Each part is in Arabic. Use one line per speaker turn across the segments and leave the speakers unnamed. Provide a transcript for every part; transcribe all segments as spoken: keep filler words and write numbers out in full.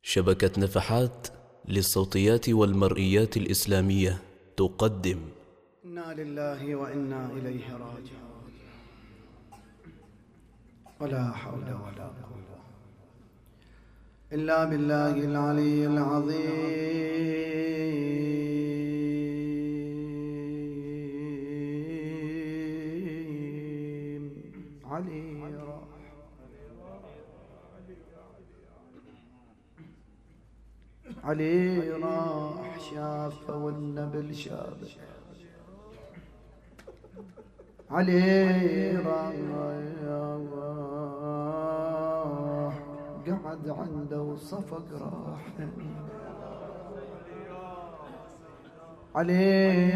شبكة نفحات للصوتيات والمرئيات الإسلامية تقدم
إنا لله وإنا إليه راجعون. ولا حول ولا قوة إلا بالله العلي العظيم. علي راح علي راح شافه والنبل شافه. علي راح قعد عنده وصفق راح. علي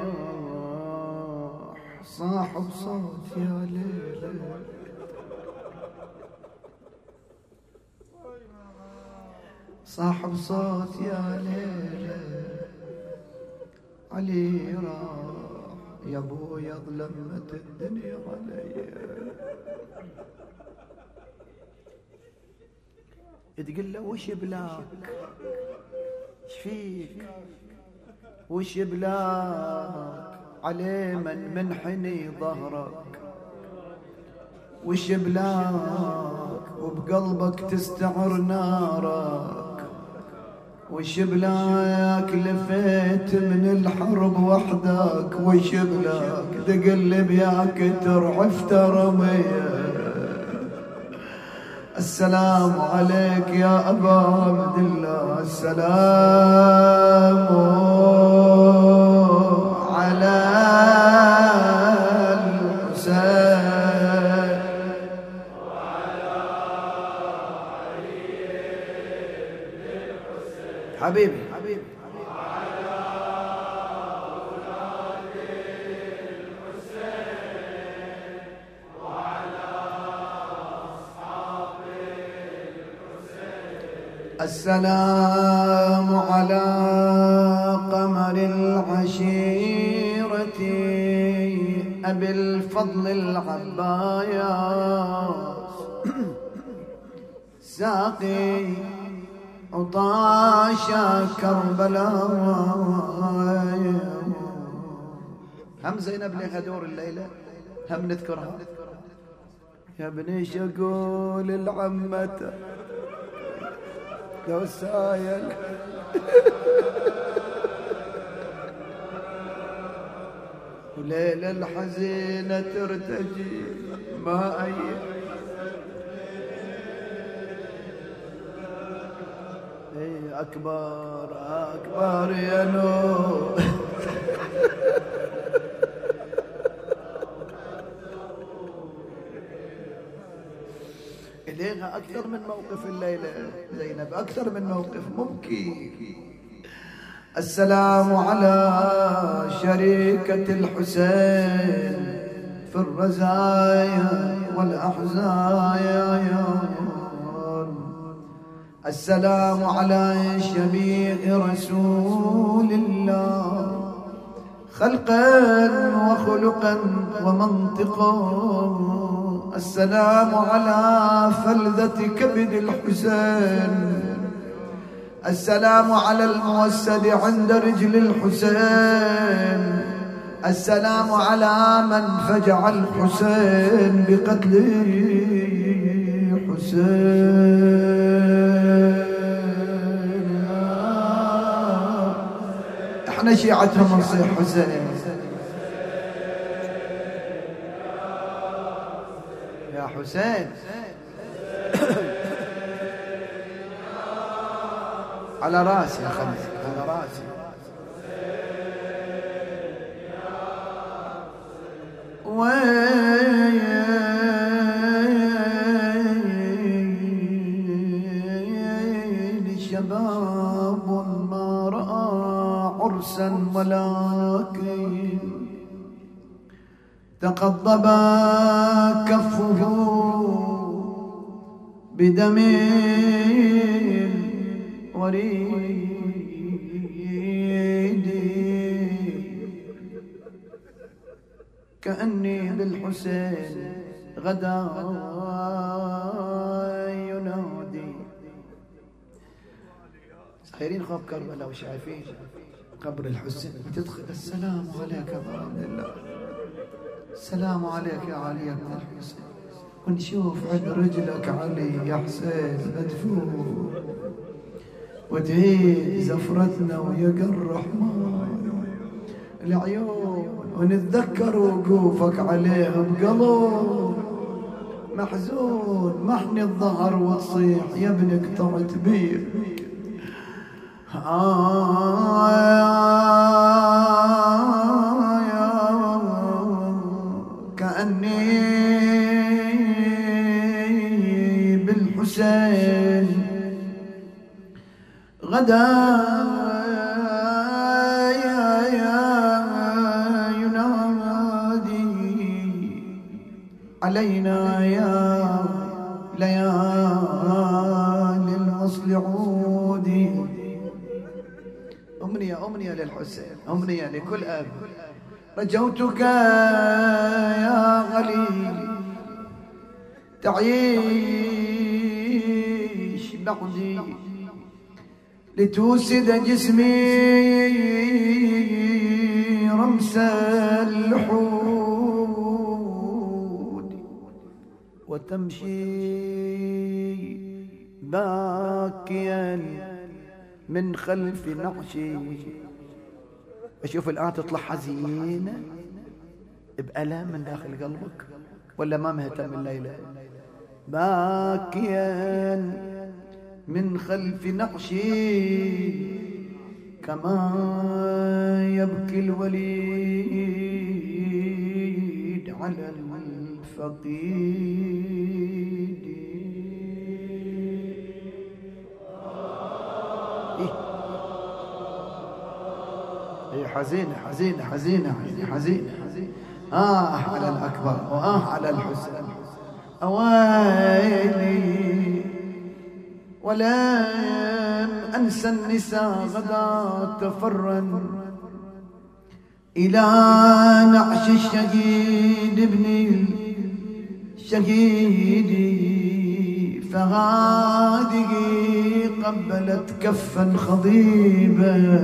راح صاحب صوت يا ليل. صاحب صوت يا ليل. علي راح يا ابويا ظلمت الدنيا علي. تقول له وش بلاك شفيك وش بلاك علي من منحني ظهرك. وش بلاك وبقلبك تستعر نارك. وش بلاك لفيت من الحرب وحدك. وش بلاك تقلب يا كتر عفت رميه. السلام عليك يا أبا عبد الله. السلام على الحسين وعلى علي بن الحسين. حبيبي حبيبي وعلى أولاد الحسين وعلى أصحاب الحسين. السلام على قمر العشيرة أبي الفضل العباس. ساقي عطاشا كربلاء. هم زينب لي هدور الليلة هم نذكرها. يا ابني شقول العمة لو سايل وليلة الحزينة ترتجي ما أي أكبر أكبر يا نور. إليها أكثر من موقف الليلة زينب، أكثر من موقف مبكي. السلام على شريكة الحسين في الرزايا والأحزايا. السلام على شبيه رسول الله خلقا وخلقا ومنطقا. السلام على فلذة كبد الحسين. السلام على الموسد عند رجل الحسين. السلام على من فجع الحسين بقتل حسين. احنا شيعتهم نصيح حسين يا حسين. على راسي يا خمس على راسي. وين شباب ما رأى عرسا ولكن تقضب كفه بدم وريدي كأني بالحسين غدا ينادي. صايرين خوف كربلاء وشايفين قبر الحسين، تدخل السلام عليك يا ابا عبد الله، السلام عليك يا علي بن الحسين، ونشوف عند رجلك علي يا حسين مدفون، وتهيج زفرتنا ويقر الرحمن العيون، ونتذكر وقوفك عليه بقلب محزون، محني الظهر وتصيح يا ابنك طرت بيه. آه كأني بالحسين غدا ينادي علينا يا ليالي الوصل عودي. أمنية أمنية للحسين، أمنية لكل أب، رجوتك يا غليل تعيش بعدي لتوسد جسمي رمس اللحود، وتمشي باكيا من خلف نعشي. أشوف الآن تطلع حزينة بألم من داخل قلبك ولا ما مهتم الليلة؟ باكيا من خلف نعشي كما يبكي الوليد على الفقيد. إيه حزينة حزينة حزينة حزينة حزينة. آه على الأكبر وآه على الحسين، أويلي ولم أنسى النساء غدا تفرن إلى نعش الشهيد ابن الشهيد، فهذه قبلت كفا خضيبا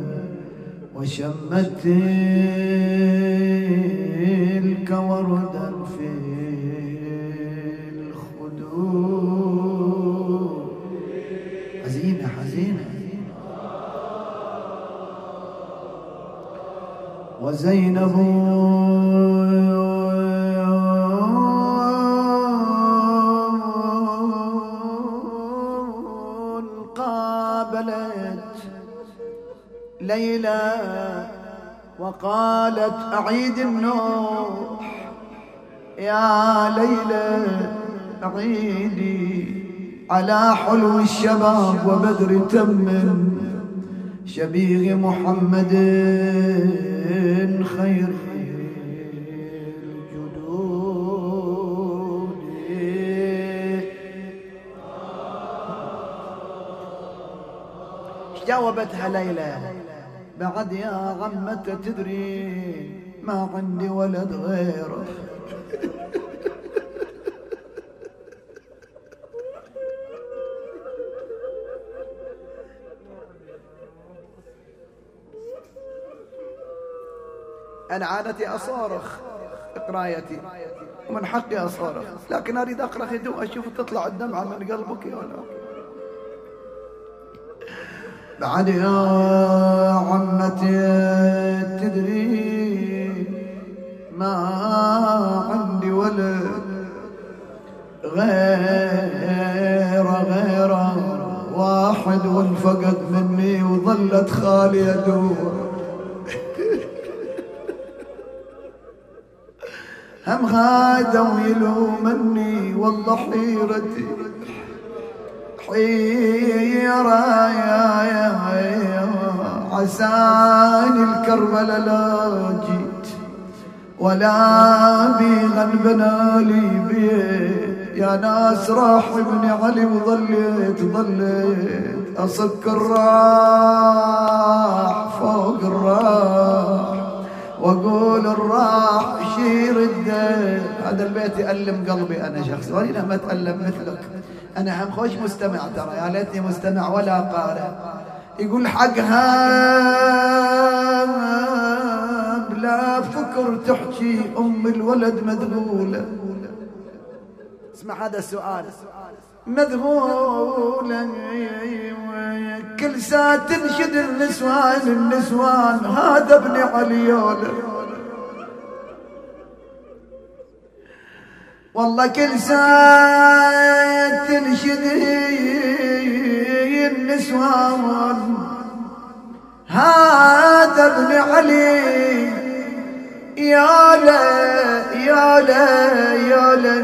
وشمت تلك وردا في الخدود. حزينة حزينة. وزينب قابلت ليلى وقالت أعيد النوح يا ليلى أعيدي على حلو الشباب وبدر تم شبيه محمد خير الجدود. جاوبتها ليلى بعد يا عمة تدري ما عندي ولد غيره. أنا عادتي أصارخ قرايتي ومن حقي أصارخ، لكن أريد أقرأ هدوء أشوف تطلع الدمعة من قلبك يا لا. بعد يا عمتي تدري ما عندي ولد غير غير واحد وانفقد مني وظلت خالي أدور. هم غادوا يلومني والله حيرتي حيرة يا يا يا عساني الكربلة لا جيت ولا بيغن بنالي بيت يا ناس راح ابن علي وظليت ظليت أصك الراح فوق الراح واقول الراح شي رده. هذا البيت يألم قلبي انا شخص، وانا ما اتألم مثلك. انا هم خوش مستمع ترى، يا ليتني مستمع ولا قارئ. يقول حقها بلا فكر تحكي ام الولد مذهوله. اسمع هذا السؤال، مذهوله كل ساعة تنشد النسوان النسوان هذا ابن عليوله. والله كل ساعة تنشد النسوان هذا ابن علي. يا لا يا لا يا لا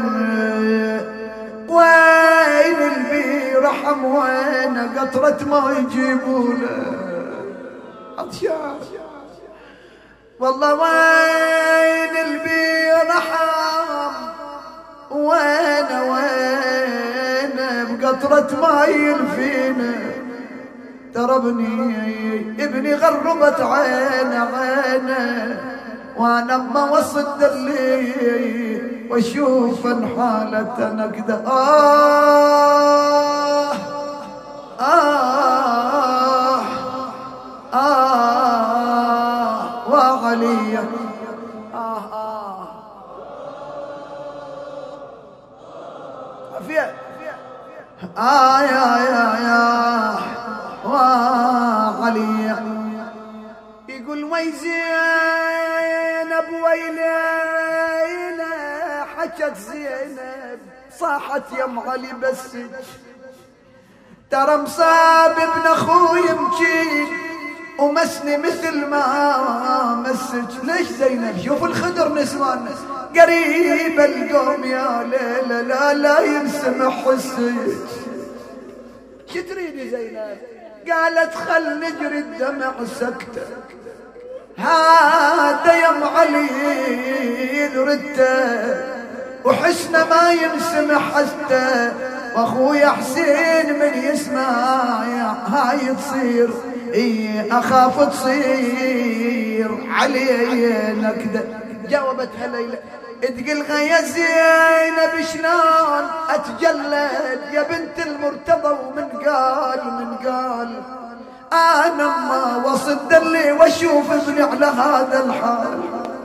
وين البيرحم وين قطرة ما يجيبونه عطشان. والله وين البيرحم وين وين بقطرة ما يلفينا. ترى ابني ابني غربت عينه عينه وانا ما وصد اللي واشوف حالته نكده. آه آه آه وعلي آه آه عافية آه يا يا يا وعلي. يقول ويزينب ويلينا حكت زينب صاحت يم علي بسج. ترى مصاب ابن اخوي يمشي ومسني مثل ما مسج. ليش زينب؟ شوف الخدر نسوان قريب القوم يا ليلى لا لا ينسمح السج. شو تريدي زينب؟ قالت خل نجري الدمع سكته هذا يم علي ردته وحسنه ما ينسمح حسته. واخويا حسين من يسمع هاي تصير اي اخاف تصير علي نكده. جاوبتها ليلى تقلها يا زينب شلون اتجلد يا بنت المرتضى ومن قال من قال انا ما وصد اللي واشوف ابني على هذا الحال.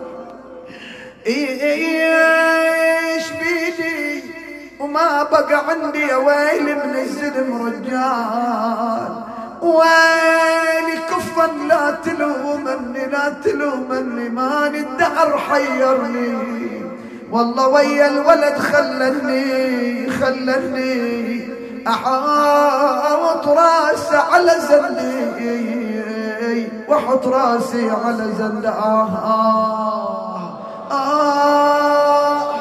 ايش بيدي وما بقى عندي يا ويلي من الزلم رجال. ويلي كفا لا تلومني لا تلومني ماني الدهر حيرني. والله ويا الولد خلني خلني احاوط راسي على زلي واحط راسي على زلي. آه آه آه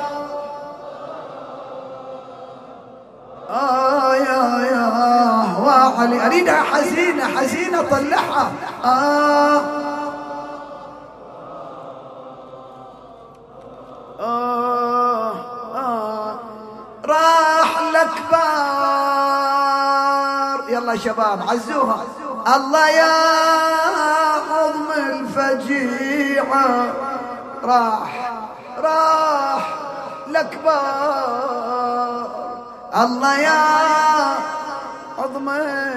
آه يا يا وعلي أريدها حزينة حزينة طلعها. آه آه آه راح الأكبار. يلا شباب عزوها. الله يا عظم الفجيعة راح راح الأكبار. الله يا عظم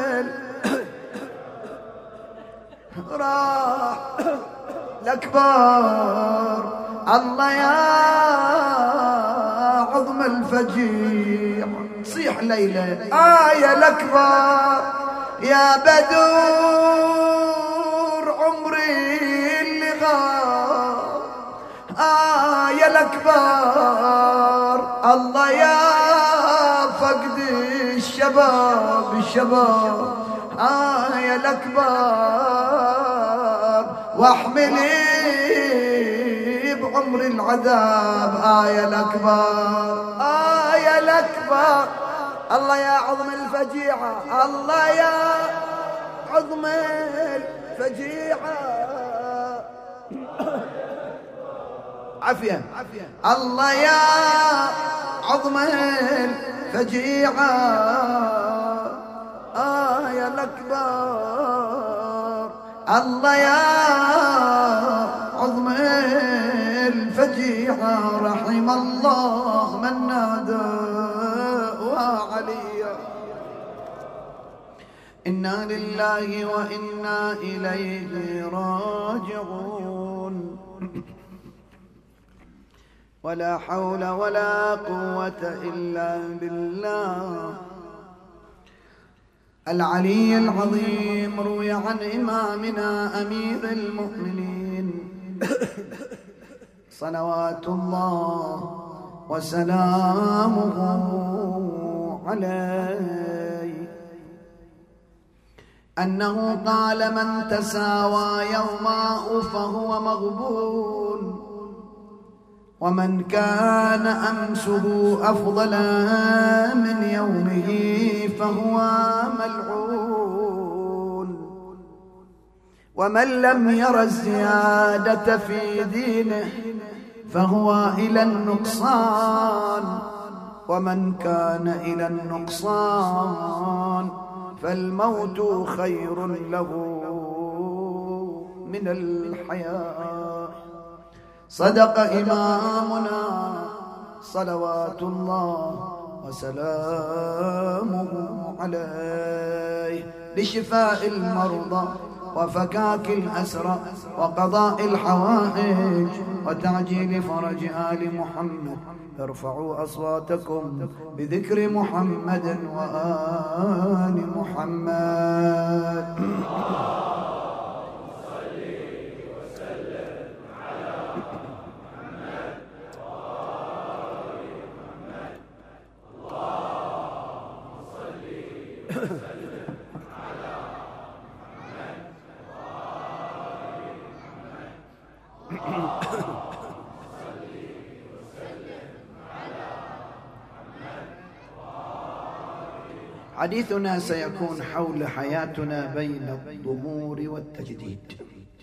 راح الأكبار. الله يا عظم الفجيع. صيح ليلى آه يا الأكبر يا بدور عمري اللي غاب. آه يا الأكبر الله يا فقد الشباب الشباب. آه يا الأكبر واحملي بعمر العذاب. آه يا الأكبر آه يا الأكبر. الله يا عظم الفجيعة الله يا عظم الفجيعة. عافية الله يا عظم الفجيعة. آه يا الأكبر الله يا عظم الفجيعة رحم الله من نادى وعليا. إنا لله وإنا إليه راجعون. ولا حول ولا قوة إلا بالله العلي العظيم. روي عن إمامنا أمير المؤمنين صلوات الله وسلامه عليه أنه قال: من تساوى يومه فهو مغبون، ومن كان أمسه أفضل من يومه فهو ملعون، ومن لم ير الزيادة في دينه فهو إلى النقصان، ومن كان إلى النقصان فالموت خير له من الحياة. صدق إمامنا صلوات الله وسلامه عليه لشفاء المرضى وفكاك الأسرى وقضاء الحوائج وتعجيل فرج آل محمد. ارفعوا أصواتكم بذكر محمد وآل محمد. حديثنا سيكون حول حياتنا بين الضمور والتجديد.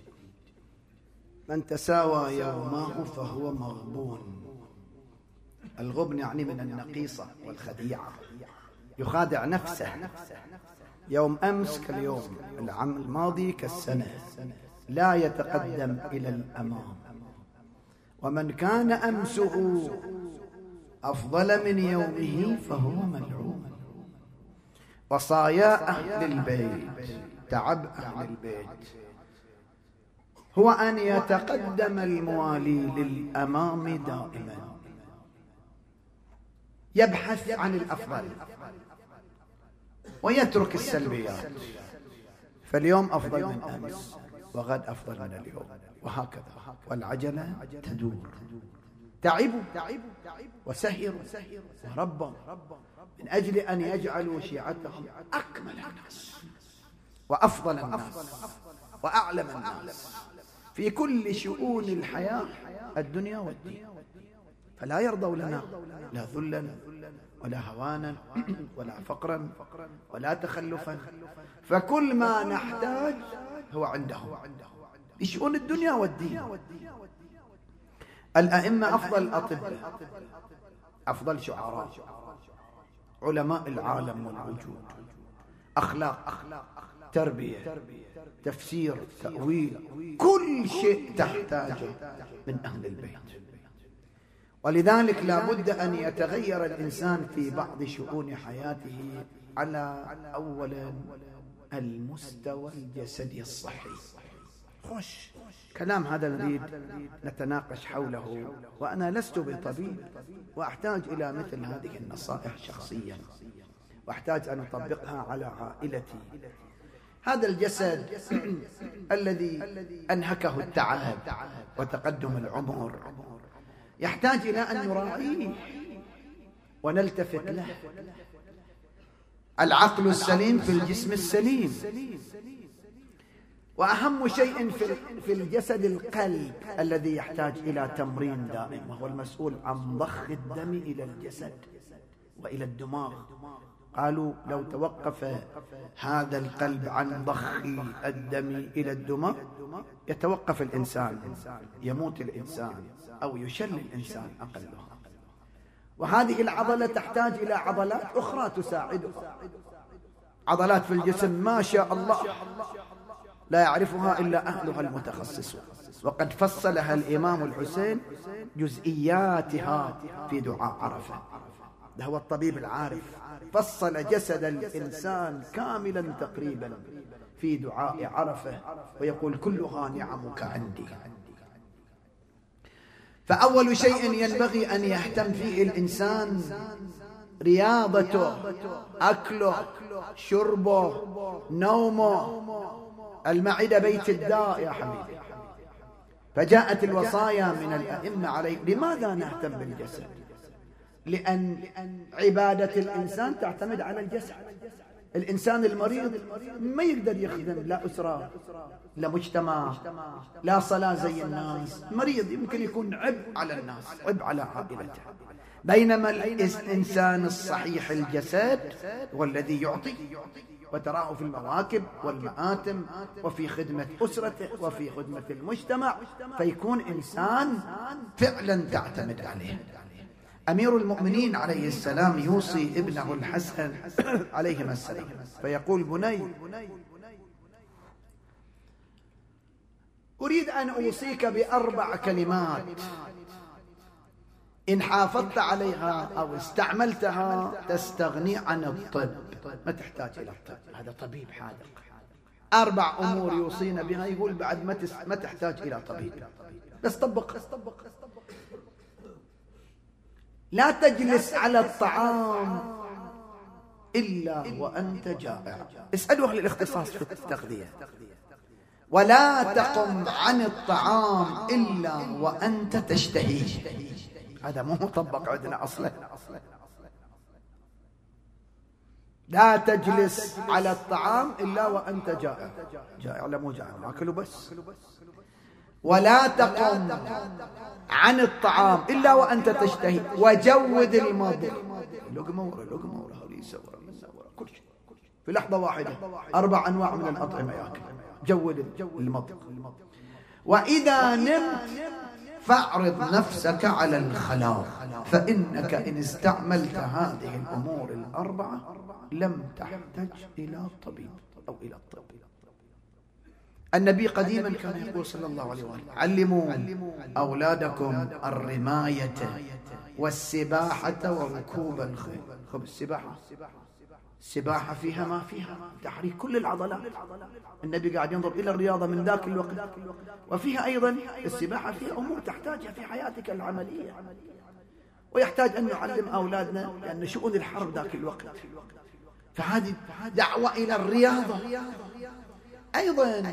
من تساوى يومه فهو مغبون. الغبن يعني من النقيصة والخديعة، يخادع نفسه. يوم أمس كاليوم، العام الماضي كالسنة، لا يتقدم إلى الأمام. ومن كان أمسه أفضل من يومه فهو ملعون. وصايا أهل البيت، تعب أهل البيت، هو أن يتقدم الموالي للأمام دائما، يبحث عن الأفضل ويترك السلبيات. فاليوم أفضل من أمس، وغد أفضل من اليوم، وهكذا. والعجلة تدور. تعبوا وسهروا وربوا من أجل أن يجعلوا شيعتهم أكمل الناس وأفضل الناس وأعلم الناس في كل شؤون الحياة الدنيا والدين. فلا يرضوا لنا لا ذلا ولا هوانا ولا فقرا ولا تخلفا، فكل ما نحتاج هو عندهم بشؤون الدنيا والدين. الأئمة أفضل الأطباء، أفضل شعراء، علماء العالم والوجود، أخلاق، تربية، تفسير، تأويل، كل شيء تحتاجه من أهل البيت. ولذلك لا بد أن يتغير الإنسان في بعض شؤون حياته على أولا المستوى الجسدي الصحي. خوش كلام هذا نريد نتناقش حوله، وأنا لست بطبيب وأحتاج إلى مثل هذه النصائح شخصيا، وأحتاج أن أطبقها على عائلتي. هذا الجسد الذي أنهكه التعب وتقدم العمر يحتاج إلى أن نراعيه ونلتفت له. العقل السليم في الجسم السليم، وأهم شيء في الجسد القلب الذي يحتاج إلى تمرين دائم، وهو المسؤول عن ضخ الدم إلى الجسد وإلى الدماغ. قالوا لو توقف هذا القلب عن ضخ الدم إلى الدماغ يتوقف الإنسان، يموت الإنسان أو يشل الإنسان أقلها. وهذه العضلة تحتاج إلى عضلات أخرى تساعدها، عضلات في الجسم ما شاء الله لا يعرفها إلا أهلها المتخصصون، وقد فصلها الإمام الحسين جزئياتها في دعاء عرفة. ده هو الطبيب العارف، فصل جسد الإنسان كاملا تقريبا في دعاء عرفة، ويقول كلها نعمك عندي. فأول شيء ينبغي أن يهتم فيه الإنسان رياضته، أكله، شربه، نومه. المعدة بيت الداء يا حبيبي. فجاءت الوصايا من الأئمة عليه. لماذا نهتم بالجسد؟ لأن عبادة الإنسان تعتمد على الجسد. الإنسان المريض ما يقدر يخدم لا أسرة لا مجتمع لا صلاة زي الناس. مريض يمكن يكون عبء على الناس، عبء على عائلته. بينما الإنسان الصحيح الجسد هو الذي يعطي، وتراه في المواكب والمآتم وفي خدمة أسرته وفي خدمة المجتمع، فيكون إنسان فعلا تعتمد عليه. أمير المؤمنين عليه السلام يوصي ابنه الحسن عليهما السلام فيقول: بني، أريد أن أوصيك بأربع كلمات إن حافظت عليها أو استعملتها تستغني عن الطب، ما تحتاج إلى الطب. هذا طبيب حاذق. أربع أمور يوصينا بها، يقول بعد ما ما تحتاج إلى طبيب، بس طبق. لا تجلس على الطعام إلا وأنت جائع. اسألوا أهل الاختصاص في التغذية. ولا تقم عن الطعام إلا وأنت تشتهيه. هذا مو مطبق عندنا أصلا. لا تجلس على الطعام إلا وأنت جائع. جائع لا مو جائع، ماكله بس. ولا تقم عن الطعام إلا وأنت تشتهي، وجود المضغ. لقمة ورا لقمة ورا هريسة ورا كل شيء في لحظة واحدة. أربع أنواع من الأطعمة يأكل. جود المضغ. وإذا نمت فاعرض نفسك على الخلاء، فإنك إن استعملت هذه الأمور الأربعة لم تحتج إلى طبيب أو إلى الطب. النبي قديما كان يقول صلى الله عليه وسلم: علموا أولادكم الرماية والسباحة وركوب الخيل. خب السباحة، السباحة فيها ما فيها تحريك كل العضلات. النبي قاعد ينظر إلى الرياضة من ذاك الوقت، وفيها أيضا السباحة فيها أمور تحتاجها في حياتك العملية، ويحتاج أن نعلم أولادنا لأن شؤون الحرب ذاك الوقت. فهذه دعوة إلى الرياضة. أيضا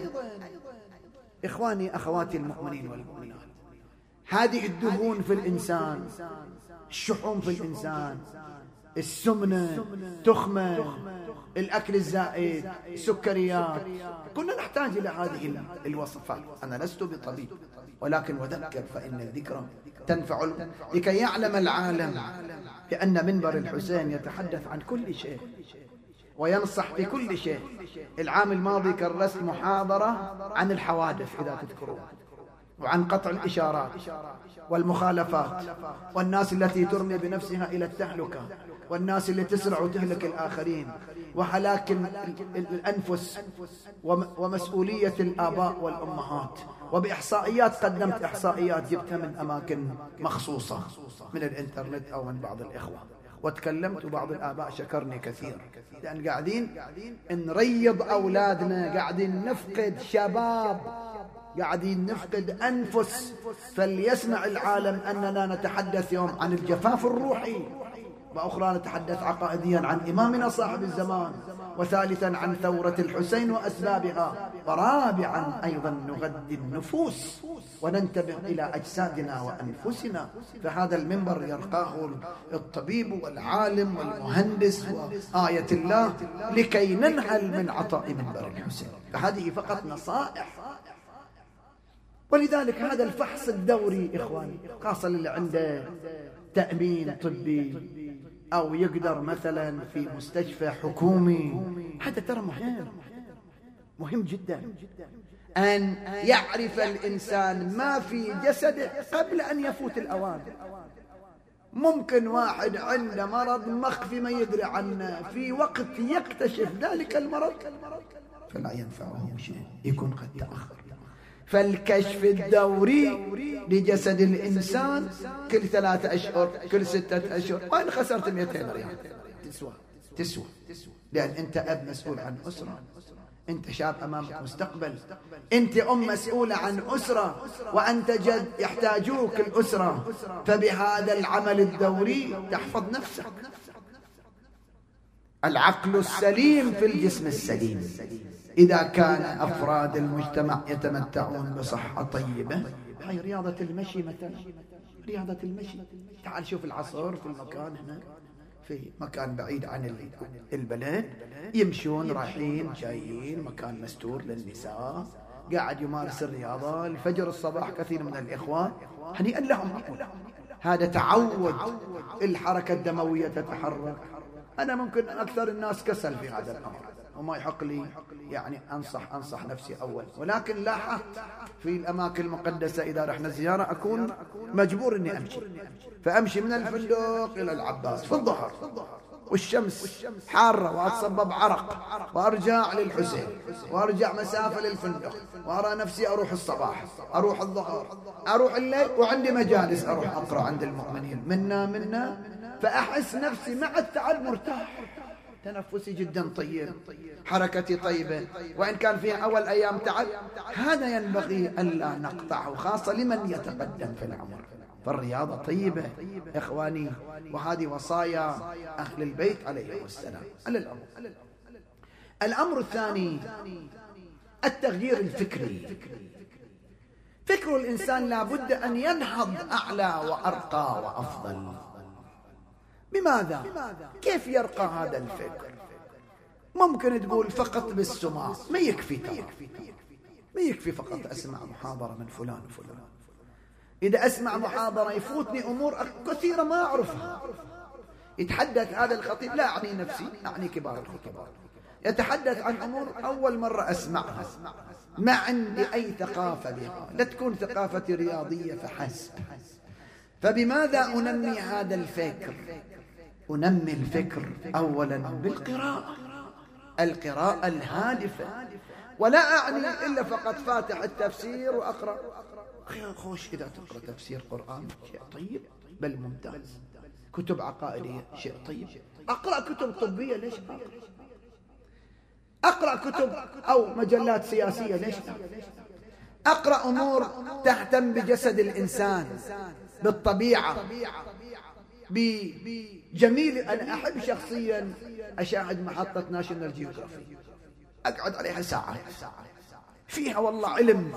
إخواني أخواتي المؤمنين والمؤمنات، هذه الدهون في الإنسان، الشحوم في الإنسان، السمنة، تخمة، الأكل الزائد، السكريات، كنا نحتاج إلى هذه الوصفات. أنا لست بطبيب، ولكن وذكر فإن الذكرى تنفع، لكي يعلم العالم بأن منبر الحسين يتحدث عن كل شيء وينصح في كل شيء. العام الماضي كرست محاضرة عن الحوادث إذا تذكرون، وعن قطع الإشارات والمخالفات، والناس التي ترمي بنفسها إلى التهلكة، والناس اللي تسرع وتهلك الآخرين، وهلاك الأنفس، ومسؤولية الآباء والأمهات. وبإحصائيات، قدمت إحصائيات جبتها من أماكن مخصوصة من الإنترنت أو من بعض الإخوة، وتكلمت، وبعض الآباء شكرني كثير، لأن قاعدين نريض أولادنا، قاعدين نفقد شباب، قاعدين نفقد أنفس. فليسمع العالم أننا نتحدث يوم عن الجفاف الروحي، وأخرى نتحدث عقائديا عن إمامنا صاحب الزمان، وثالثا عن ثورة الحسين وأسبابها، ورابعا أيضا نغذي النفوس وننتبه إلى أجسادنا وأنفسنا. فهذا المنبر يرقاه الطبيب والعالم والمهندس وآية الله لكي ننهل من عطاء منبر الحسين. فهذه فقط نصائح. ولذلك هذا الفحص الدوري إخواني، خاصة اللي عنده تأمين طبي أو يقدر مثلا في مستشفى حكومي، هذا ترى مهم، مهم جدا أن يعرف الإنسان ما في جسده قبل أن يفوت الأوان. ممكن واحد عنده مرض مخفي ما يدري عنه، في وقت يكتشف ذلك المرض فلا ينفعه شيء، يكون قد تأخر. فالكشف الدوري لجسد الإنسان كل ثلاثة أشهر، كل ستة أشهر. وإن خسرت مئتين ريال تسوى تسوى لأن أنت أب مسؤول عن أسرة، أنت شاب أمامك مستقبل، أنت أم مسؤولة عن أسرة، وأنت جد يحتاجوك الأسرة. فبهذا العمل الدوري تحفظ نفسك. العقل السليم في الجسم السليم. إذا كان أفراد المجتمع يتمتعون بصحة طيبة، هاي رياضة المشي مثلا، رياضة المشي. تعال شوف العصر في المكان هنا، في مكان بعيد عن البلد، يمشون رايحين جايين، مكان مستور للنساء، قاعد يمارس الرياضة الفجر الصباح. كثير من الإخوان هنيئا لهم، هذا تعود، الحركة الدموية تتحرك. أنا ممكن أكثر الناس كسل في هذا الأمر، وما يحق لي يعني أنصح أنصح نفسي أول، ولكن لاحظت في الأماكن المقدسة إذا رحنا زيارة أكون مجبور إني أمشي، فأمشي من الفندق إلى العباس في الظهر والشمس حارة وأتصبب عرق، وأرجع للحسين، وأرجع مسافة للفندق، وأرى نفسي أروح الصباح، أروح الظهر، أروح الليل، وعندي مجالس أروح أقرأ عند المؤمنين منا منا، فأحس نفسي مع التعب مرتاح، تنفسي جدا طيب، حركتي طيبة. وإن كان فيها أول أيام تعب، هذا ينبغي ألا نقطعه، خاصة لمن يتقدم في العمر. فالرياضة طيبة إخواني، وهذه وصايا أهل البيت عليهم السلام. على الأمر الأمر الثاني التغيير الفكري. فكر الإنسان لا بد أن ينهض أعلى وأرقى وأفضل. بماذا؟ كيف يرقى هذا الفكر؟ ممكن تقول فقط بالسماع، ما يكفي ترى، ما يكفي فقط أسمع محاضرة من فلان وفلان. إذا أسمع محاضرة يفوتني أمور كثيرة ما أعرفها. يتحدث هذا الخطيب، لا أعني نفسي، أعني كبار الخطباء، يتحدث عن أمور أول مرة أسمعها، ما عندي أي ثقافة بها، لا تكون ثقافتي رياضية فحسب. فبماذا أنمي هذا الفكر؟ أنمي الفكر أولا بالقراءة، القراءة الهادفة. ولا أعني إلا فقط فاتح التفسير وأقرأ. خوش إذا تقرأ تفسير قرآن شيء طيب بل ممتاز، كتب عقائدية شيء طيب، أقرأ كتب طبية ليش أقرأ؟ أقرأ كتب أو مجلات سياسية ليش أقرأ؟ أمور تهتم بجسد الإنسان، بالطبيعة، بجميل. أنا أحب شخصيا أشاهد محطة ناشونال جيوغرافي، أقعد عليها ساعة، فيها والله علم،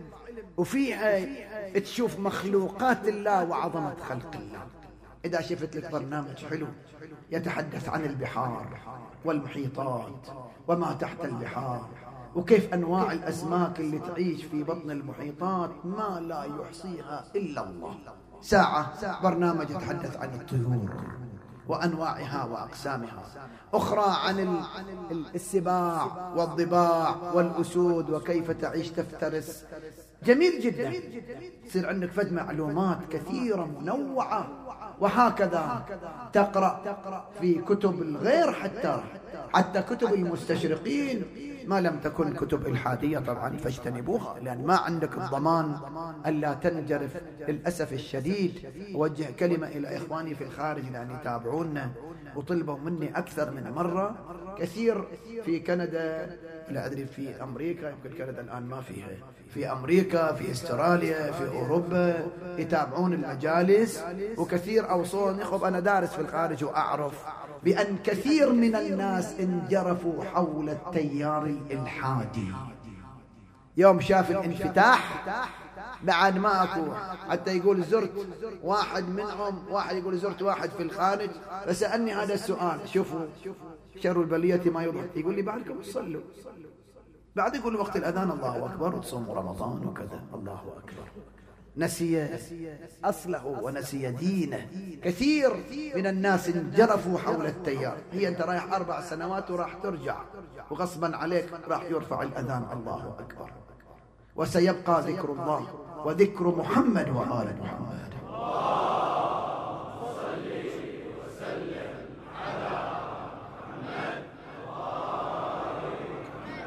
وفيها تشوف مخلوقات الله وعظمة خلق الله. إذا شفت لك برنامج حلو يتحدث عن البحار والمحيطات وما تحت البحار، وكيف أنواع الأسماك اللي تعيش في بطن المحيطات ما لا يحصيها إلا الله. ساعة برنامج يتحدث عن الطيور وأنواعها وأقسامها، أخرى عن السباع والضباع والأسود وكيف تعيش تفترس. جميل جدا، يصير عندك فد معلومات كثيرة منوعة. وهكذا تقرأ في كتب الغير، حتى حتى كتب المستشرقين، ما لم تكن كتب إلحادية طبعا فاجتنبوها، لأن ما عندك الضمان ألا تنجرف. للأسف الشديد أوجه كلمة إلى إخواني في الخارج لأن يتابعونا وطلبوا مني أكثر من مرة، كثير في كندا، لا أدري في أمريكا، يمكن كندا الآن ما فيها، في أمريكا، في استراليا، في أوروبا يتابعون المجالس، وكثير أوصوني خب أنا دارس في الخارج وأعرف بأن كثير من الناس انجرفوا حول التيار الإلحادي. يوم شاف الانفتاح بعد ما أكو، حتى يقول زرت واحد منهم، واحد يقول زرت واحد في الخارج فسألني هذا السؤال، شوفوا شر البلية ما يضحك، يقول لي بعدكم تصلوا، بعد يقول وقت الأذان الله أكبر وتصوموا رمضان وكذا، الله أكبر. نسي أصله ونسي دينه. كثير من الناس انجرفوا حول التيار. هي أنت رايح أربع سنوات وراح ترجع، وغصبا عليك راح يرفع الأذان الله أكبر، وسيبقى ذكر الله وذكر محمد وآل محمد.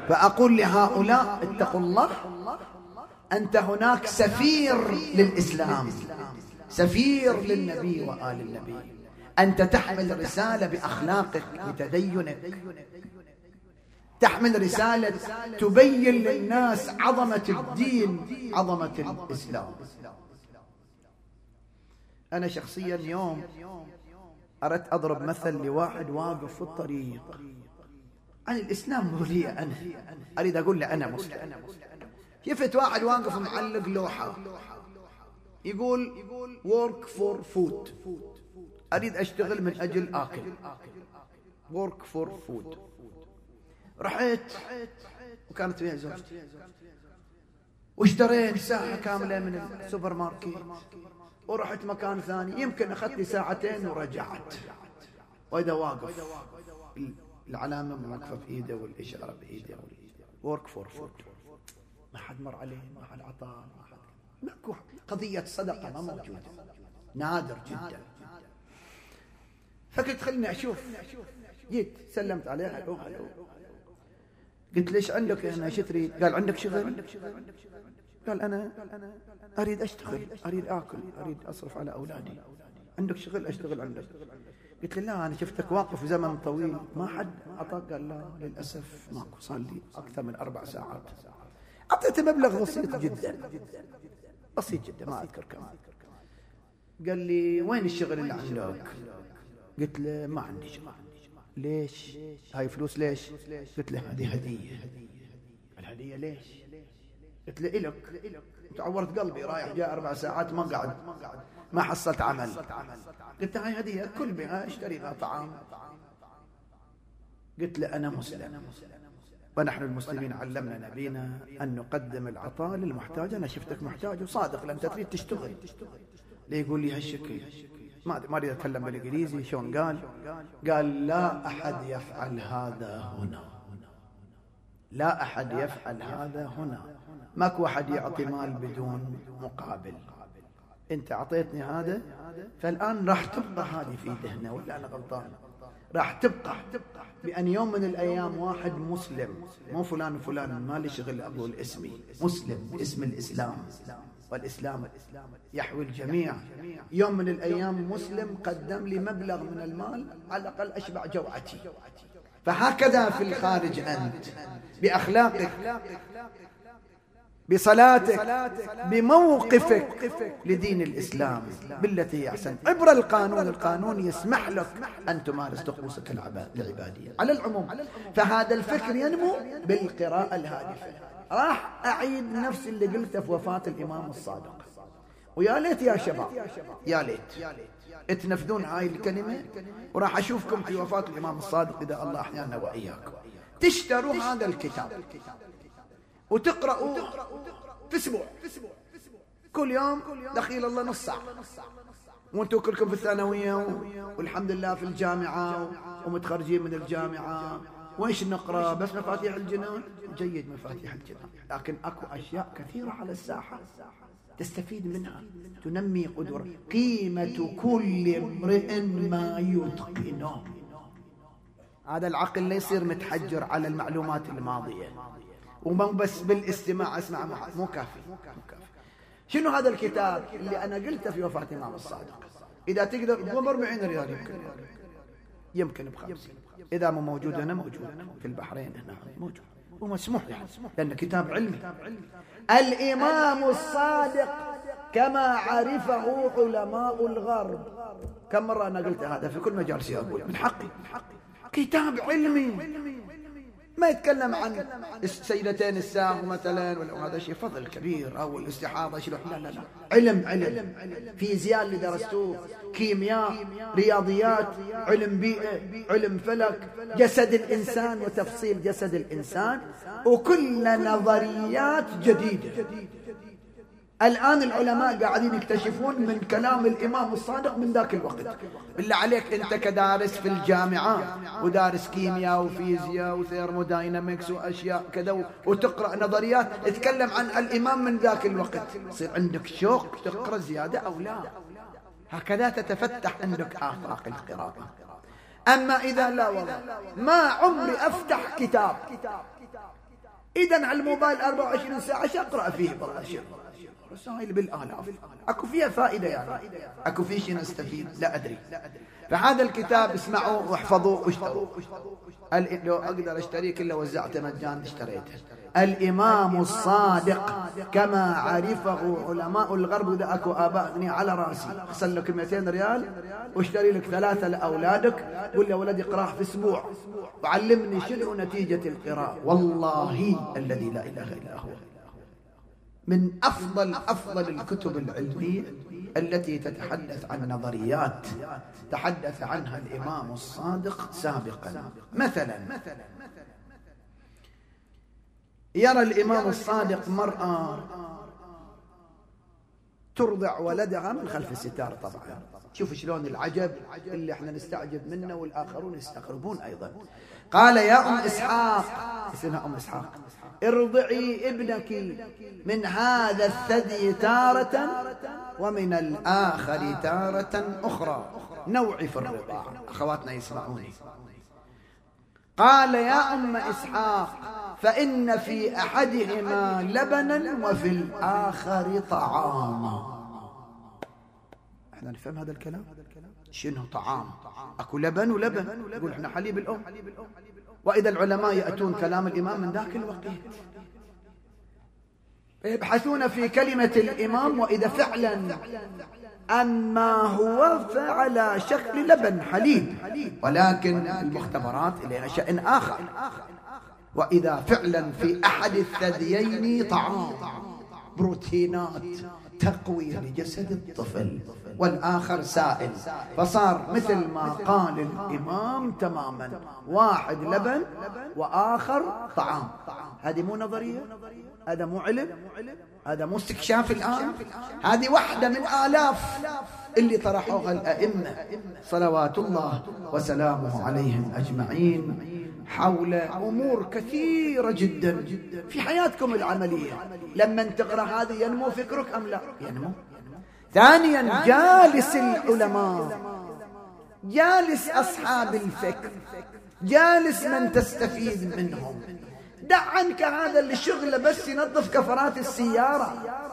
فأقول لهؤلاء اتقوا الله، أنت هناك سفير للإسلام، سفير للنبي وآل النبي، أنت تحمل رسالة بأخلاقك بتدينك، تحمل رسالة تبين للناس عظمة الدين، عظمة الإسلام. أنا شخصيا يوم أردت أضرب مثل لواحد واقف في الطريق عن الإسلام، مو لي أنا، أريد أقول له أنا مسلم. شفت واحد واقف معلق لوحة يقول work for food، أريد أشتغل من أجل آكل، work for food. رحت وكانت ويا زوجتي واشتريت ساعة كاملة من السوبر ماركت، ورحت مكان ثاني يمكن أخذت لي ساعتين ورجعت، وإذا واقف العلامة موقفة بإيده والإشارة بإيده، work for food. ما حد مر عليه، ما حد عطاه، ما حد، ماكو قضية صدقة، ما موجودة، نادر جدا. فقلت خلني أشوف، جيت سلمت عليه، هلو هلو، قلت ليش عندك هنا، ايش تريد؟ قال عندك شغل؟ قال أنا أريد أشتغل، أريد آكل، أريد أصرف على أولادي. عندك شغل؟ أشتغل عندك. قلت له لا، أنا شفتك واقف زمن طويل ما حد أعطاك. قال لا للأسف ماكو، صار لي أكثر من أربع ساعات. أعطيته مبلغ بسيط جدا، بسيط جدا ما أذكر كم. قال لي وين الشغل اللي عندك؟ قلت له ما عندي شغل. ليش؟ هاي فلوس ليش؟ قلت له هذه هدية. الهدية ليش؟ قلت له إلك، تعورت قلبي رايح جاء أربع ساعات ما قعد، ما حصلت عمل. قلت له هاي هدية كل بها، اشتري بها طعام. قلت له أنا مسلم، ونحن المسلمين علمنا نبينا أن نقدم العطاء للمحتاج. أنا شفتك محتاج وصادق لأن تريد تشتغل. ليه يقول لي هالشكل؟ ما ما أريد أتكلم بالإنجليزي. شلون قال؟ قال لا أحد يفعل هذا هنا، لا أحد يفعل هذا هنا، ماكو أحد يعطي مال بدون مقابل. أنت أعطيتني هذا، فالآن راح تبقى هذه في ذهنه، ولا أنا غلطان؟ راح تبقى بأن يوم من الأيام واحد مسلم، مو فلان وفلان، ما لي شغل أقول اسمي، مسلم باسم الإسلام، والإسلام يحوي الجميع. يوم من الأيام مسلم قدم لي مبلغ من المال على الأقل أشبع جوعتي. فهكذا في الخارج أنت بأخلاقك، بصلاتك، بموقفك لدين الإسلام بالتي هي أحسن. عبر القانون، القانون يسمح لك أن تمارس طقوسك العبادية على العموم. فهذا الفكر ينمو بالقراءة الهادفة. راح أعيد نفس اللي قلته في وفاة الإمام الصادق، ويا ليت يا شباب، يا ليت تنفذون هاي الكلمة، وراح أشوفكم في وفاة الإمام الصادق إذا الله أحيانا وإياكم. تشتروا هذا الكتاب وتقرأوا في أسبوع، كل يوم دخيل الله نص ساعة، وانتم كلكم في الثانوية والحمد لله في الجامعة ومتخرجين من الجامعة. وإيش نقرأ؟ بس مفاتيح الجنان؟ جيد مفاتيح الجنان، لكن أكو أشياء كثيرة على الساحة تستفيد منها، تنمي قدرة. قيمة كل امرئ ما يتقنه. هذا العقل لا يصير متحجر على المعلومات الماضية، ومو بس بالاستماع اسمع، مو كافي. شنو هذا الكتاب اللي أنا قلته في وفاة الإمام الصادق؟ إذا تقدر ب أربعين ريال، يمكن يمكن بخمسين، إذا مو موجود هنا موجود في البحرين هنا موجود ومسموح يعني، لأن كتاب علمي. الإمام الصادق كما عرفه علماء الغرب. كم مرة أنا قلت هذا في كل مجالس أقول من حقي، كتاب علمي ما يتكلم عن السيدتين الساغ مثلا، ولا هذا شيء فضل كبير، أو الاستحاضة شلون، لا لا لا، علم علم فيزياء اللي درستوه، كيمياء، رياضيات، علم بيئة، علم فلك، جسد الإنسان وتفصيل جسد الإنسان، وكل نظريات جديدة. الآن العلماء قاعدين يكتشفون من كلام الإمام الصادق من ذاك الوقت. بالله عليك أنت كدارس في الجامعة ودارس كيمياء وفيزياء وثيرموداينامكس وأشياء كذا، وتقرأ نظريات تتكلم عن الإمام من ذاك الوقت، يصير عندك شوق تقرأ زيادة أو لا. هكذا تتفتح عندك آفاق القراءة. أما إذا لا والله ما عمري أفتح كتاب إذا هالموبايل أربعة وعشرين ساعة شو أقرأ فيه؟ والله شو رسائل بالآلاف، أكو فيها فائدة يعني، أكو فيه شيء نستفيد؟ لا أدري. فهذا الكتاب اسمعوه واحفظوه واشتروه. لو أقدر أشتريه كله وزعته مجان اشتريته. الإمام الصادق كما عرفه علماء الغرب. وإذا أكو آباء على راسي، أخسر لك مئتين ريال واشتري لك ثلاثة لأولادك، قل يا ولدي اقرأ في أسبوع وعلمني شنو نتيجة القراءة. والله الذي لا إله إلا هو من أفضل أفضل الكتب العلمية التي تتحدث عن نظريات تحدث عنها الإمام الصادق سابقا. مثلا يرى الإمام الصادق مرأة ترضع ولدها من خلف الستار. طبعا شوف شلون العجب اللي احنا نستعجب منه والآخرون يستغربون أيضا. قال يا أم إسحاق، اسمها أم إسحاق، ارضعي ابنك من هذا الثدي تارة ومن الآخر تارة أخرى، نوعي في الرضاعة. أخواتنا يسمعوني. قال يا أم إسحاق فإن في أحدهما لبنا وفي الآخر طعاما. احنا نفهم هذا الكلام؟ شنو طعام؟ أكو لبن ولبن، يقول احنا حليب الأم. وإذا العلماء يأتون كلام الإمام من ذاك الوقت يبحثون في كلمة الإمام، وإذا فعلا أما هو فعلى شكل لبن حليب، ولكن المختبرات إليها شأن آخر. وإذا فعلا في أحد الثديين طعام بروتينات تقوية لجسد الطفل، والآخر سائل، فصار مثل ما قال الإمام تماما، واحد لبن وآخر طعام. هذه مو نظرية، هذا مو علم، هذا مو استكشاف الآن، هذه واحدة من آلاف اللي طرحوها الأئمة صلوات الله وسلامه عليهم أجمعين حول أمور كثيرة جدا في حياتكم العملية. لما تقرأ هذه ينمو فكرك أم لا؟ ينمو. ثانيا جالس العلماء، جالس أصحاب الفكر، جالس من تستفيد منهم. دع عنك هذا اللي شغله بس ينظف كفرات السيارة،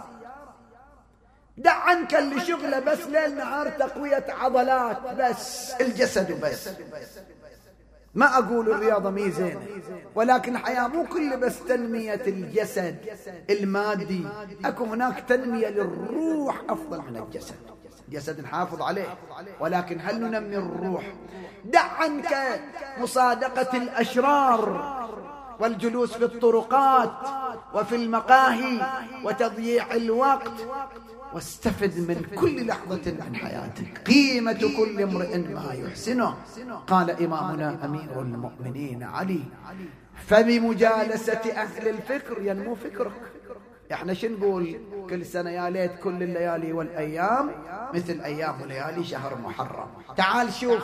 دع عنك اللي شغله بس ليل نهار تقوية عضلات بس الجسد بس. ما أقول الرياضة مي زينة، ولكن الحياة مو كل بس تنمية الجسد المادي، أكو هناك تنمية للروح أفضل من الجسد. جسد نحافظ عليه، ولكن هل ننمي الروح؟ دع عنك مصادقة الأشرار والجلوس في الطرقات وفي المقاهي وتضييع الوقت، واستفد من كل لحظة من حياتك. قيمة كل امرئ ما يحسنه. قال إمامنا أمير المؤمنين علي فبمجالسة أهل الفكر ينمو فكرك. احنا شو نقول كل سنة؟ يا ليت كل الليالي والأيام مثل أيام وليالي شهر محرم. تعال شوف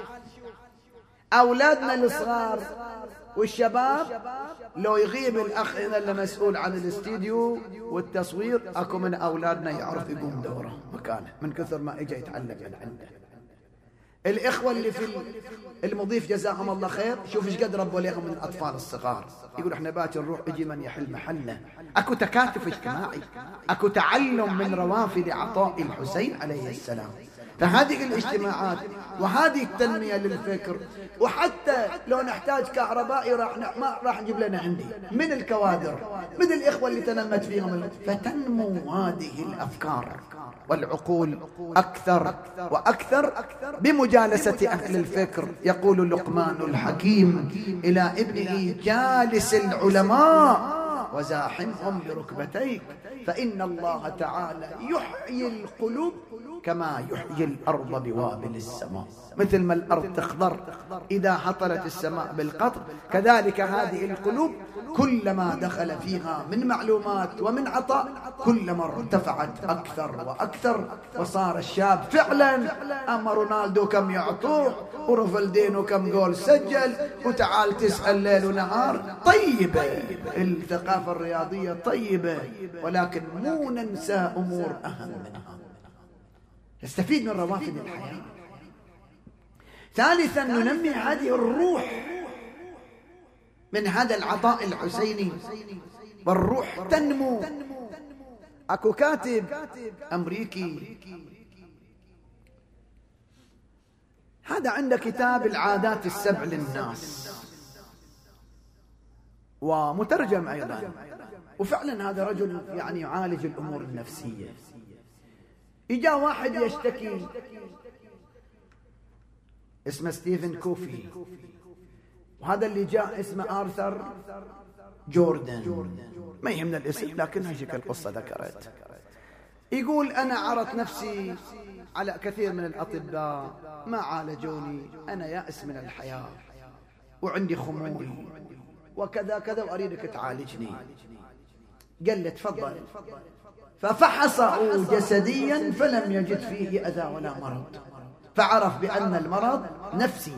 أولادنا الصغار والشباب، لو يغيب الأخ هنا اللي مسؤول عن الاستديو والتصوير، أكو من أولادنا يعرف يقوم دوره مكانه من كثر ما إجا يتعلم من عنده. الإخوة اللي في المضيف جزاهم الله خير، شوف إيش قد ربوا لهم من الأطفال الصغار. يقول إحنا باكر نروح يجي من يحل محلنا. أكو تكاتف اجتماعي، أكو تعلم من روافد عطاء الحسين عليه السلام. فهذه الاجتماعات وهذه التنمية للفكر. وحتى لو نحتاج كهربائي راح ما راح نجيب لنا عندي من الكوادر، من الإخوة اللي تنمت فيهم، فتنمو هذه الأفكار والعقول أكثر وأكثر بمجالسة أهل الفكر. يقول لقمان الحكيم إلى ابنه جالس العلماء وزاحمهم بركبتيك، فإن الله تعالى يحيي القلوب كما يحيي الأرض بوابل السماء. مثل ما الأرض تخضر إذا هطلت السماء بالقطر، كذلك هذه القلوب كلما دخل فيها من معلومات ومن عطاء كلما ارتفعت أكثر وأكثر، وصار الشاب فعلا أما رونالدو كم يعطوه ورفلدينو كم جول سجل، وتعال تسأل ليل ونهار. طيبة الثقافة الرياضية طيبة، ولكن مو ننسى أمور أهم منها، نستفيد من روافد الحياة. ثالثا ننمي هذه الروح. من هذا العطاء الحسيني، والروح تنمو. اكو كاتب امريكي هذا عنده كتاب العادات السبع للناس، ومترجم ايضا، وفعلا هذا رجل يعني يعالج الامور النفسيه. اجا واحد يشتكي اسمه ستيفن كوفي، وهذا اللي جاء اسمه آرثر جوردن، ما يهمنا الاسم لكن هيك القصة ذكرت. يقول أنا عرضت نفسي على كثير من الأطباء ما عالجوني، أنا يائس من الحياة وعندي خمول وكذا كذا وأريدك تعالجني. قال له تفضل. ففحصه جسديا فلم يجد فيه أذى ولا مرض، فعرف بأن المرض نفسي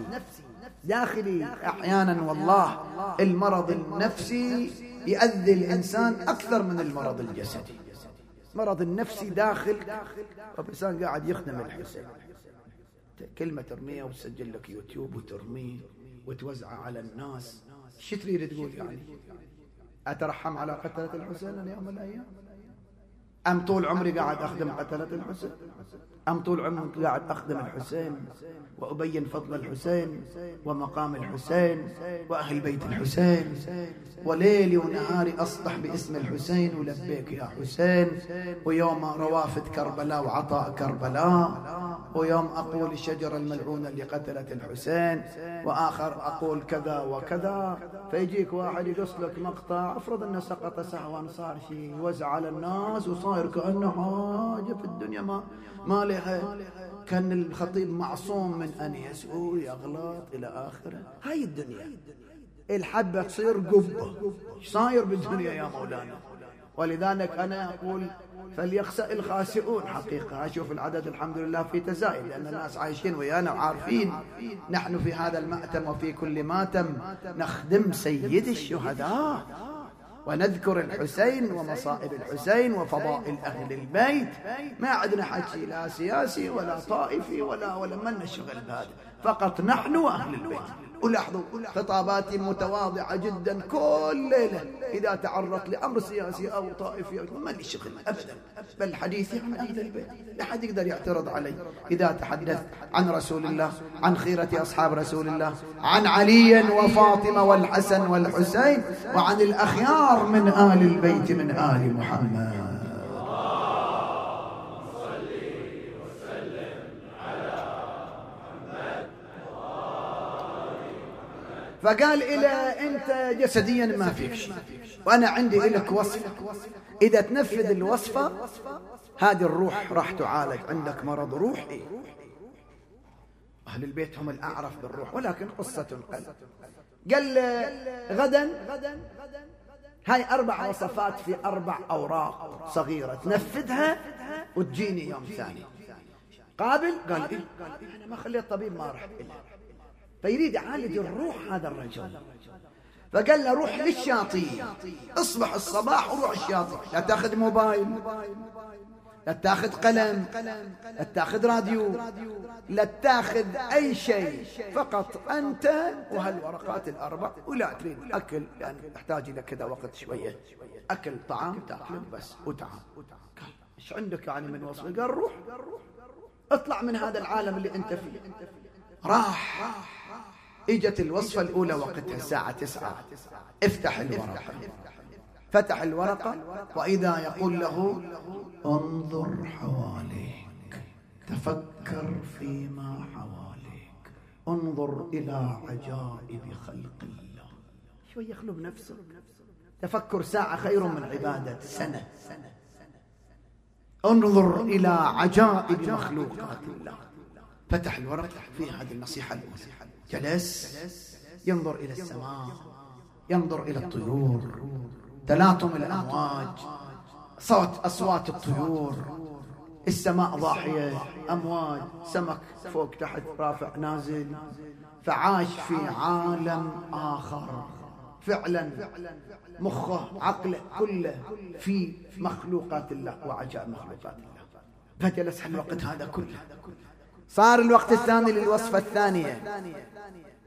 داخلي. أحيانا والله المرض النفسي يؤذي الإنسان أكثر من المرض الجسدي. مرض النفسي داخل، والإنسان قاعد يخدم الحسين، كلمة ترميها وتسجل لك يوتيوب وترميه وتوزعه على الناس. شو تريد تقول يعني؟ أترحم على قتلة الحسين يوم من الأيام؟ أم طول عمري قاعد أخدم قتلة الحسين؟ أم طول عمري قاعد أخدم الحسين وأبين فضل الحسين ومقام الحسين وأهل بيت الحسين، وليلي ونهاري أصطح باسم الحسين ولبيك يا حسين، ويوم روافد كربلاء وعطاء كربلاء، ويوم أقول الشجرة الملعونة اللي قتلت الحسين، وآخر أقول كذا وكذا. فيجيك واحد يقص لك مقطع، أفرض أنه سقط سهوا صار شيء يوزع على الناس وصاير كأنه حاجة في الدنيا ما ما لها، كان الخطيب معصوم من أن يسوي يغلط إلى آخره. هاي الدنيا الحبة تصير قبة. صاير بالدنيا يا مولانا؟ ولذلك أنا أقول فليخسأ الخاسئون. حقيقة أشوف العدد الحمد لله في تزايد، لأن الناس عايشين ويانا وعارفين نحن في هذا المأتم وفي كل ماتم نخدم سيد الشهداء ونذكر الحسين ومصائب الحسين وفضائل أهل البيت. ما عندنا حكي لا سياسي ولا طائفي ولا ولا من نشغل بهذا، فقط نحن وأهل البيت. ولاحظوا خطاباتي متواضعة جدا كل ليلة، إذا تعرضت لأمر سياسي أو طائفي ما لي شغل أبدا، بل حديثي عن أهل البيت، لا حد يقدر يعترض علي. إذا تحدث عن رسول الله، عن خيرة أصحاب رسول الله، عن علي وفاطمة والحسن والحسين، وعن الأخيار من آل البيت من آل محمد. فقال إلى أنت جسديا ما فيك شيء، وأنا عندي لك وصفة، إذا تنفذ الوصفة هذه الروح راح تعالج. عندك مرض روحي، أهل البيت هم الأعرف بالروح، ولكن قصة القلب. قال غدا هاي أربع وصفات في أربع أوراق صغيرة، تنفذها وتجيني يوم ثاني. قابل؟ قال إيه؟ أنا ما خليت طبيب ما رحت إلا، فيريد يعالج الروح هذا الرجل. فقال له روح للشاطئ، اصبح الصباح وروح الشاطئ، لا تاخذ موبايل، لا تاخذ قلم، لا تاخذ راديو، لا تاخذ أي شيء، فقط أنت وهالورقات الأربع. ولا تريد أكل يعني تحتاج إلى كذا وقت شوية أكل طعام تاكله بس وتعال. قال إيش عندك يعني من وصفة؟ قال روح اطلع من هذا العالم اللي أنت فيه. راح اجت الوصفة الأولى وقتها الساعة تسعة، افتح الورقة. فتح الورقة وإذا يقول له انظر حواليك، تفكر فيما حواليك، انظر إلى عجائب خلق الله. شوي يخلب نفسه. تفكر ساعة خير من عبادة سنة. انظر إلى عجائب مخلوقات الله. فتح الورقة في هذه النصيحة الأولى. جلس ينظر إلى السماء، ينظر إلى الطيور، تلاطم الأمواج، صوت أصوات الطيور، السماء ضاحية، أمواج، سمك فوق تحت رافع نازل. فعاش في عالم آخر فعلا، مخه عقله كله في مخلوقات الله وعجائب مخلوقات الله. فجلس الوقت هذا كله. صار الوقت الثاني للوصفة الثانية.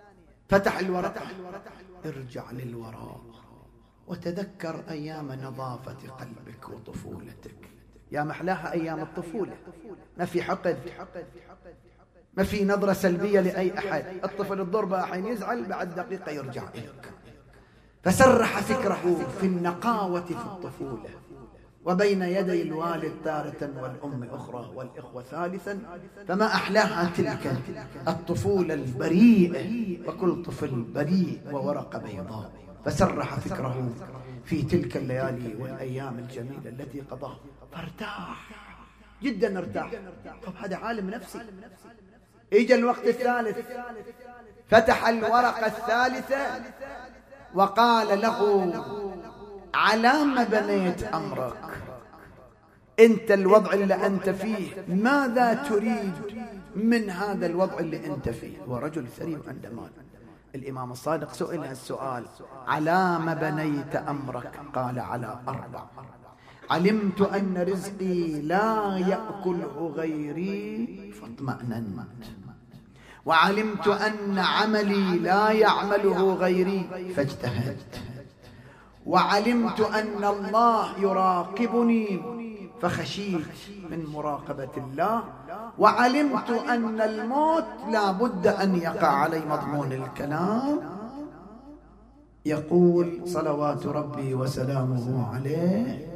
فتح الورقة، ارجع للوراء وتذكر أيام نظافة قلبك وطفولتك. يا محلاها أيام الطفولة، ما في حقد، ما في نظرة سلبية لأي أحد. الطفل الضربة حين يزعل بعد دقيقة يرجع إليك. فسرح فكره في النقاوة في الطفولة، وبين يدي الوالد تارة والأم أخرى والإخوة ثالثا. فما أحلاها تلك الطفولة البريئة، وكل طفل بريء وورقة بيضاء. فسرح فكره في تلك الليالي والأيام الجميلة التي قضاها، فارتاح جدا، ارتاح. طب هذا عالم نفسي. اجى الوقت الثالث، فتح الورقة الثالثة وقال له: على ما بنيت أمرك؟ أنت الوضع اللي أنت فيه ماذا تريد من هذا الوضع اللي أنت فيه؟ هو رجل ثري عنده مال. الإمام الصادق سئل السؤال: على ما بنيت أمرك؟ قال: على أربع. علمت أن رزقي لا يأكله غيري فاطمأننت، وعلمت أن عملي لا يعمله غيري فاجتهدت، وعلمت أن الله يراقبني فخشيت من مراقبة الله، وعلمت أن الموت لا بد أن يقع علي. مضمون الكلام يقول صلوات ربي وسلامه عليه: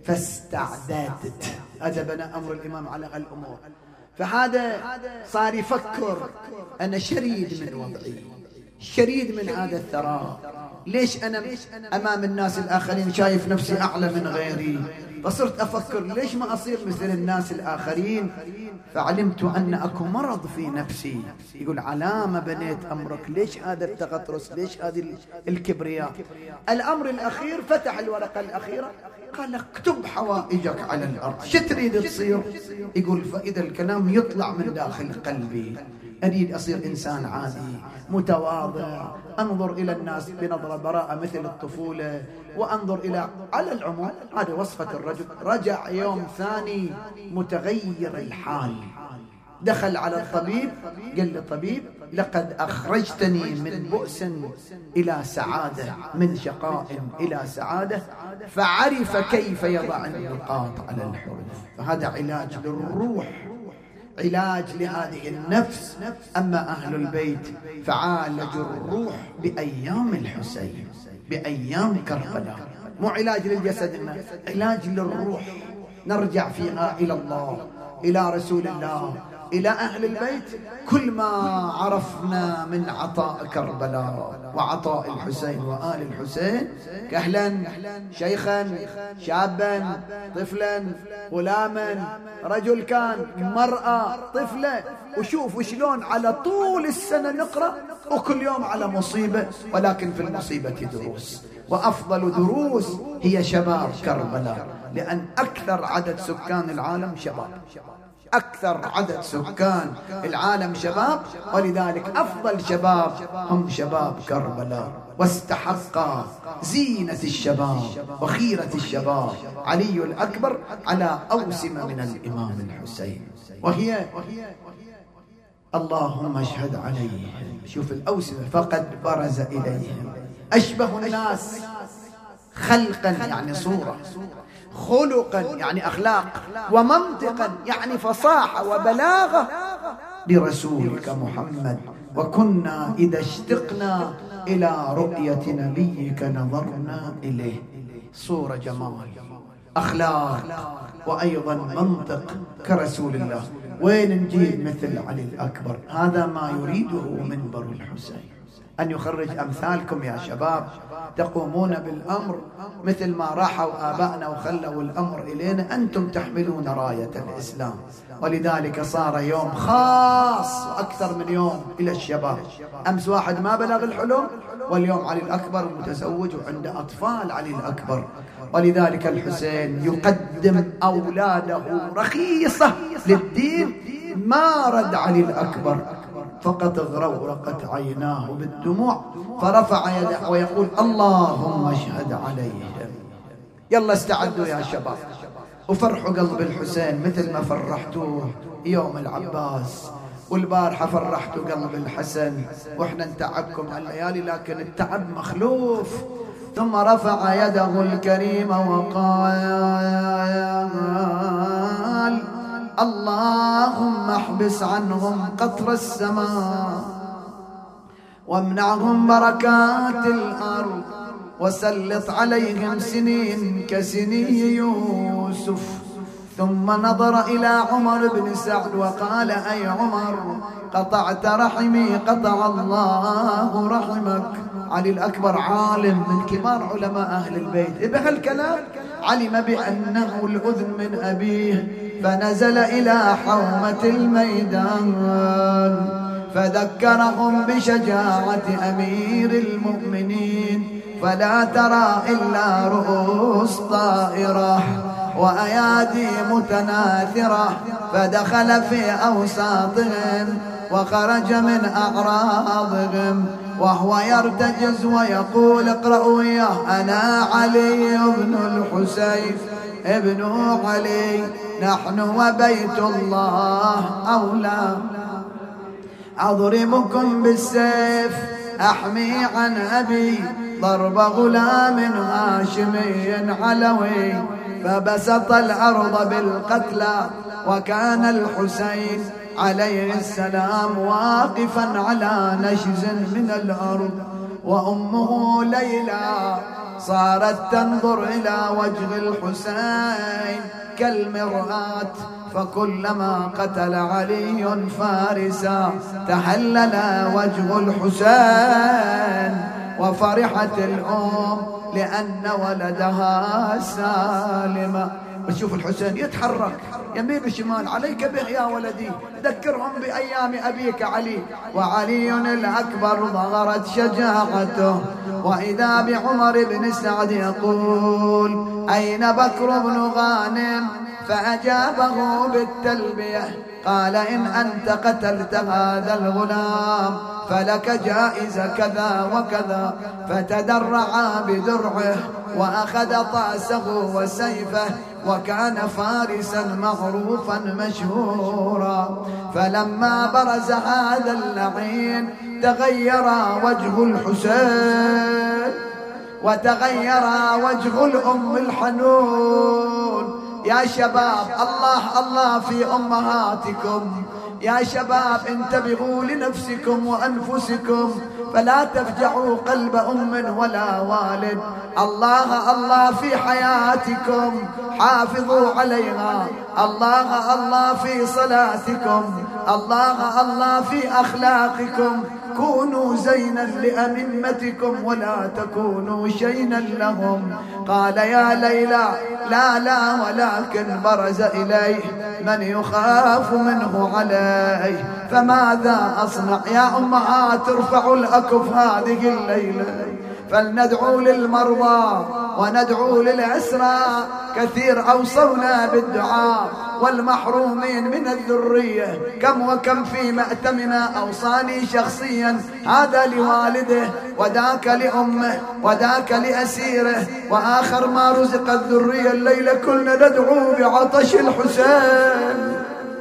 فاستعددت. هذا بنى أمر الإمام على الأمور. فهذا صار يفكر: أنا شريد من وضعي، شريد من هذا الثراء، ليش أنا أمام الناس الآخرين شايف نفسي أعلى من غيري؟ فصرت أفكر ليش ما أصير مثل الناس الآخرين؟ فعلمت أن أكو مرض في نفسي. يقول: على ما بنيت أمرك؟ ليش هذا التغطرس؟ ليش هذه الكبرياء؟ الأمر الأخير، فتح الورقة الأخيرة قال: اكتب حوائجك على الأرض، شو تريد تصير؟ يقول: فإذا الكلام يطلع من داخل قلبي، أريد أصير إنسان عادي متواضع، أنظر إلى الناس بنظرة براءة مثل الطفولة، وأنظر إلى على العموم. هذه وصفة الرجل. رجع يوم ثاني متغير الحال، دخل على الطبيب قال للطبيب: لقد أخرجتني من بؤس إلى سعادة، من شقاء إلى سعادة. فعرف كيف يضع النقاط على الحروف. فهذا علاج للروح، علاج لهذه النفس. أما أهل البيت فعالجوا الروح بأيام الحسين، بأيام كربلاء. مو علاج للجسد، علاج للروح. نرجع فيها إلى الله، إلى رسول الله، إلى أهل البيت. كل ما عرفنا من عطاء كربلاء وعطاء الحسين وآل الحسين، كهلا، شيخا، شابا، طفلا، غلاما، رجل كان، مرأة، طفلة. وشوف وشلون على طول السنة نقرأ، وكل يوم على مصيبة، ولكن في المصيبة دروس. وأفضل دروس هي شباب كربلاء، لأن أكثر عدد سكان العالم شباب، أكثر عدد سكان العالم شباب، ولذلك أفضل شباب هم شباب كربلاء. واستحق زينة الشباب وخيرة الشباب علي الأكبر على أوسمة من الإمام الحسين، وهي اللهم اشهد عليهم. شوف الأوسمة: فقد برز إليهم أشبه الناس خلقا يعني صورة، خلقا يعني أخلاق، ومنطقا يعني فصاحة وبلاغة لرسولك محمد. وكنا إذا اشتقنا إلى رؤية نبيك نظرنا إليه. صورة جمال، أخلاق، وأيضا منطق كرسول الله. وين نجيب مثل علي الأكبر؟ هذا ما يريده منبر الحسين، أن يخرج أمثالكم يا شباب تقومون بالأمر مثل ما راحوا آبائنا وخلوا الأمر إلينا. أنتم تحملون راية الإسلام، ولذلك صار يوم خاص أكثر من يوم إلى الشباب. أمس واحد ما بلغ الحلم، واليوم علي الأكبر متزوج وعنده أطفال علي الأكبر. ولذلك الحسين يقدم أولاده رخيصة للدين. ما رد علي الأكبر، فقط اغرقت عيناه بالدموع، فرفع يده ويقول: اللهم اشهد عليهم. يلا استعدوا يا شباب وفرحوا قلب الحسين مثل ما فرحتوه يوم العباس والبارحة فرحتوا قلب الحسن، وإحنا نتعبكم هالليالي لكن التعب مخلوف. ثم رفع يده الكريمة وقال: اللهم احبس عنهم قطر السماء وامنعهم بركات الأرض وسلط عليهم سنين كسني يوسف. ثم نظر إلى عمر بن سعد وقال: أي عمر، قطعت رحمي قطع الله رحمك. علي الأكبر عالم من كبار علماء أهل البيت، بهالكلام علم بأنه الأذن من أبيه، فنزل إلى حومة الميدان فذكرهم بشجاعة أمير المؤمنين، فلا ترى إلا رؤوس طائرة وأيادي متناثرة، فدخل في أوساطهم وخرج من أعراضهم وهو يرتجز ويقول: اقرأوا إياه: أنا علي بن الحسين ابن علي، نحن وبيت الله أولى، أضربكم بالسيف أحمي عن أبي ضرب غلام هاشمي علوي. فبسط الأرض بالقتلى، وكان الحسين عليه السلام واقفا على نشز من الأرض، وأمه ليلى صارت تنظر إلى وجه الحسين كالمرآة، فكلما قتل علي فارسا تحلل وجه الحسين، وفرحت الأم لأن ولدها سالما. وشوف الحسين يتحرك يمين وشمال: عليك به يا ولدي، ذكرهم بأيام أبيك علي. وعلي الأكبر ظهرت شجاعته، وإذا بعمر بن سعد يقول: أين بكر بن غانم؟ فأجابه بالتلبية، قال: إن أنت قتلت هذا الغلام فلك جائزة كذا وكذا. فتدرع بدرعه وأخذ طاسه وسيفه، وكان فارسا معروفا مشهورا. فلما برز هذا اللعين تغير وجه الحسين وتغير وجه الأم الحنون. يا شباب، الله الله في أمهاتكم، يا شباب انتبهوا لنفسكم وأنفسكم، فلا تفجعوا قلب أم ولا والد. الله الله في حياتكم، حافظوا عليها. الله الله في صلاتكم، الله الله في أخلاقكم. كونوا زينا لأممتكم ولا تكونوا شينا لهم. قال: يا ليلى، لا لا، ولكن برز إليه من يخاف منه عليه، فماذا أصنع؟ يا أمهات ارفعوا الأكف هذه الليلة، فلندعو للمرضى وندعو للأسرى. كثير أوصونا بالدعاء، والمحرومين من الذرية كم وكم في مأتمنا أوصاني شخصيا: هذا لوالده، وذاك لأمه، وذاك لأسيره، وآخر ما رزق الذرية. الليلة كلنا ندعو بعطش الحسين،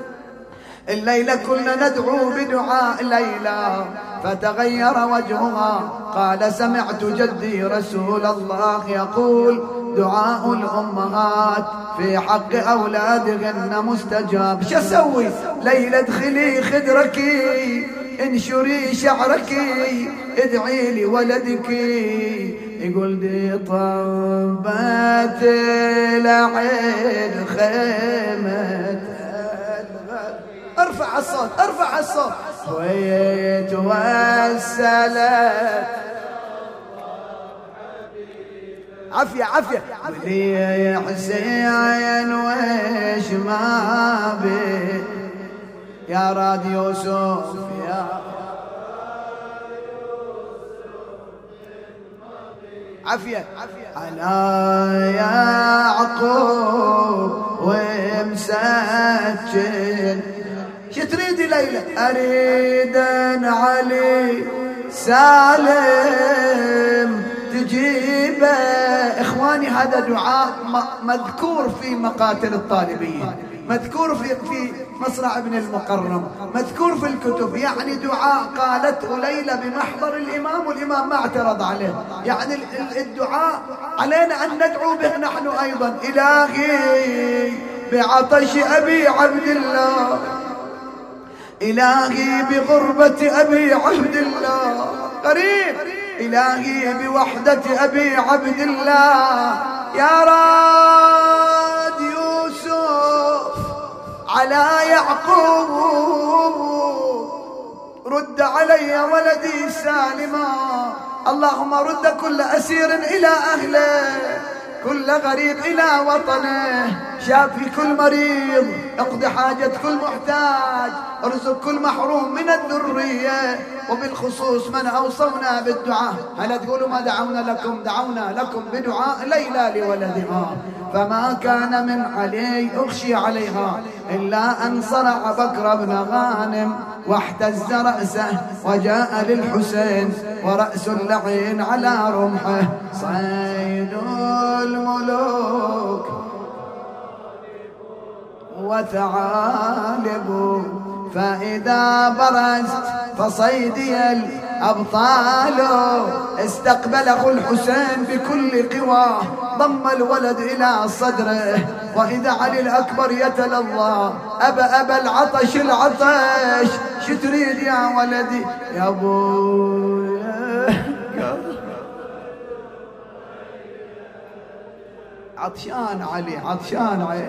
الليلة كلنا ندعو بدعاء ليلى. فتغير وجهها، قال: سمعت جدي رسول الله يقول: دعاء الأمهات في حق أولادهن مستجاب. شو أسوي؟ ليلى ادخلي خدرك، انشري شعرك، ادعي لولدك. يقول: دي طبت العين خيمة. ارفع الصوت، ارفع الصوت. ويتوسلت عافية عافية ولي حسين ويش ما بي يا راد يوسف يا عافية على يعقوب ومسجل. شو تريدي ليلى؟ أريد أن علي سالم تجيبه. إخواني هذا دعاء مذكور في مقاتل الطالبين. مذكور في في مصرع ابن المقرم، مذكور في الكتب، يعني دعاء قالته ليلى بمحضر الإمام والإمام ما اعترض عليه. يعني الدعاء علينا أن ندعو به نحن أيضا. إلهي بعطش أبي عبد الله، إلهي بغربة أبي عبد الله قريب، إلهي بوحدة أبي عبد الله، يا راد يوسف على يعقوب، رد علي ولدي سالما، اللهم رد كل أسير إلى أهله، كل غريب إلى وطنه، شافي كل مريض، اقضي حاجة كل محتاج، ارزق كل محروم من الذرية، وبالخصوص من أوصونا بالدعاء. هل تقولوا ما دعونا لكم؟ دعونا لكم بدعاء ليلى لولدها، فما كان من علي أخشي عليها إلا أن صرع بكر بن غانم واحتز رأسه، وجاء للحسين ورأس اللعين على رمحه، صيد الملوك وثعالب، فإذا برزت فصيدي الأبطال، استقبل أخو الحسين بكل قواه، ضم الولد إلى صدره، وإذا علي الأكبر يتلظى، أبا أبا العطش العطش، شو تريد يا ولدي يا أبوي؟ عطشان علي، عطشان علي،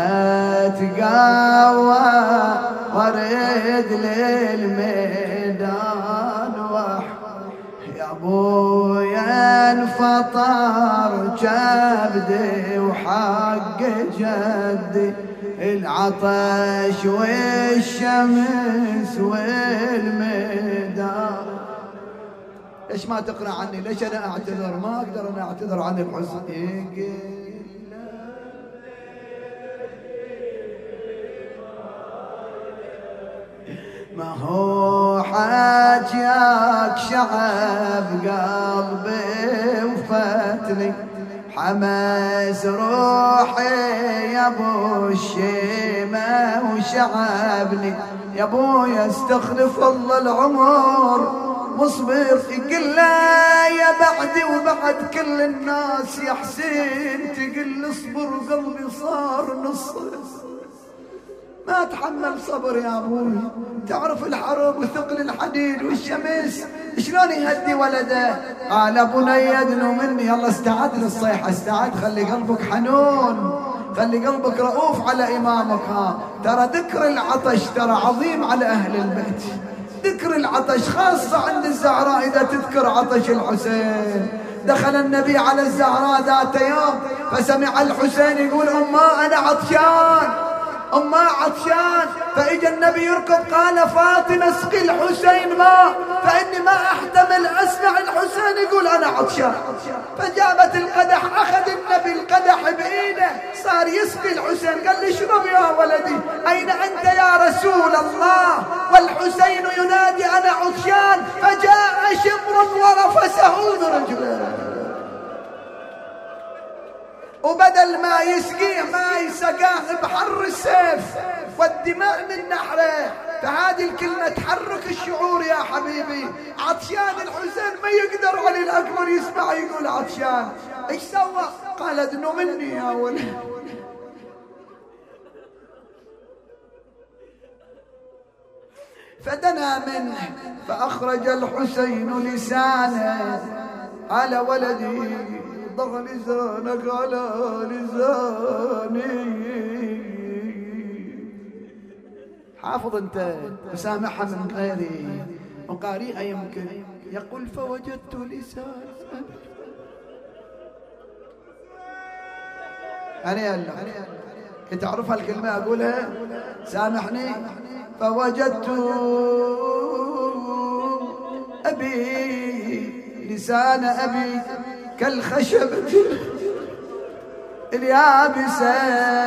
اتقوى وارد للميدان وح، يا ابويا انفطر كبدي وحق جدي، العطش والشمس والميدان. ليش ما تقرأ عني؟ ليش انا اعتذر؟ ما اقدر انا اعتذر عن الحسين. ما هو حاجيك شعب قلبي وفتني، حماس روحي يا ابو الشيمة وشعبني، يا ابويا استخلف الله العمر مصبر، يقول لا يا بعدي وبعد كل الناس يا حسين، تقول اصبر وقلبي صار نص، ما اتحمل صبر يا ابوي، تعرف الحرب وثقل الحديد والشمس شلون يهدي ولده. قال بني ادنو مني، يلا استعد للصيحه، استعد، خلي قلبك حنون، خلي قلبك رؤوف على امامك. ها ترى ذكر العطش ترى عظيم على اهل البيت، ذكر العطش خاصه عند الزهراء. اذا تذكر عطش الحسين، دخل النبي على الزهراء ذات يوم فسمع الحسين يقول أمه أنا عطشان، أمه عطشان، فإجا النبي يركض قال فاطمة اسقي الحسين ماء، فإني ما أحتمل أسمع الحسين يقول أنا عطشان. فجابت القدح، أخذ النبي القدح بإيده صار يسقي الحسين، قال لي اشرب يا ولدي، أين أنت يا رسول الله؟ والحسين ينادي أنا عطشان، فجاء شمر ورفسه برجله، وبدل ما يسقيه ما يسقاه بحر السيف والدماء من نحره. فهذه الكلمة تحرك الشعور يا حبيبي. عطشان الحسين ما يقدر علي الأكبر يسمع يقول عطشان، ايش سوى؟ قال ادنو مني يا ولد. فدنا منه فأخرج الحسين لسانه، على ولدي ضغ لسانك على لساني. حافظ انت وسامحها من غيري وقارئها يمكن. يقول فوجدت لسان أنا الله كنت أعرفها الكلمة أقولها سامحني. فوجدت أبي لسان أبي كالخشبة اليابسة،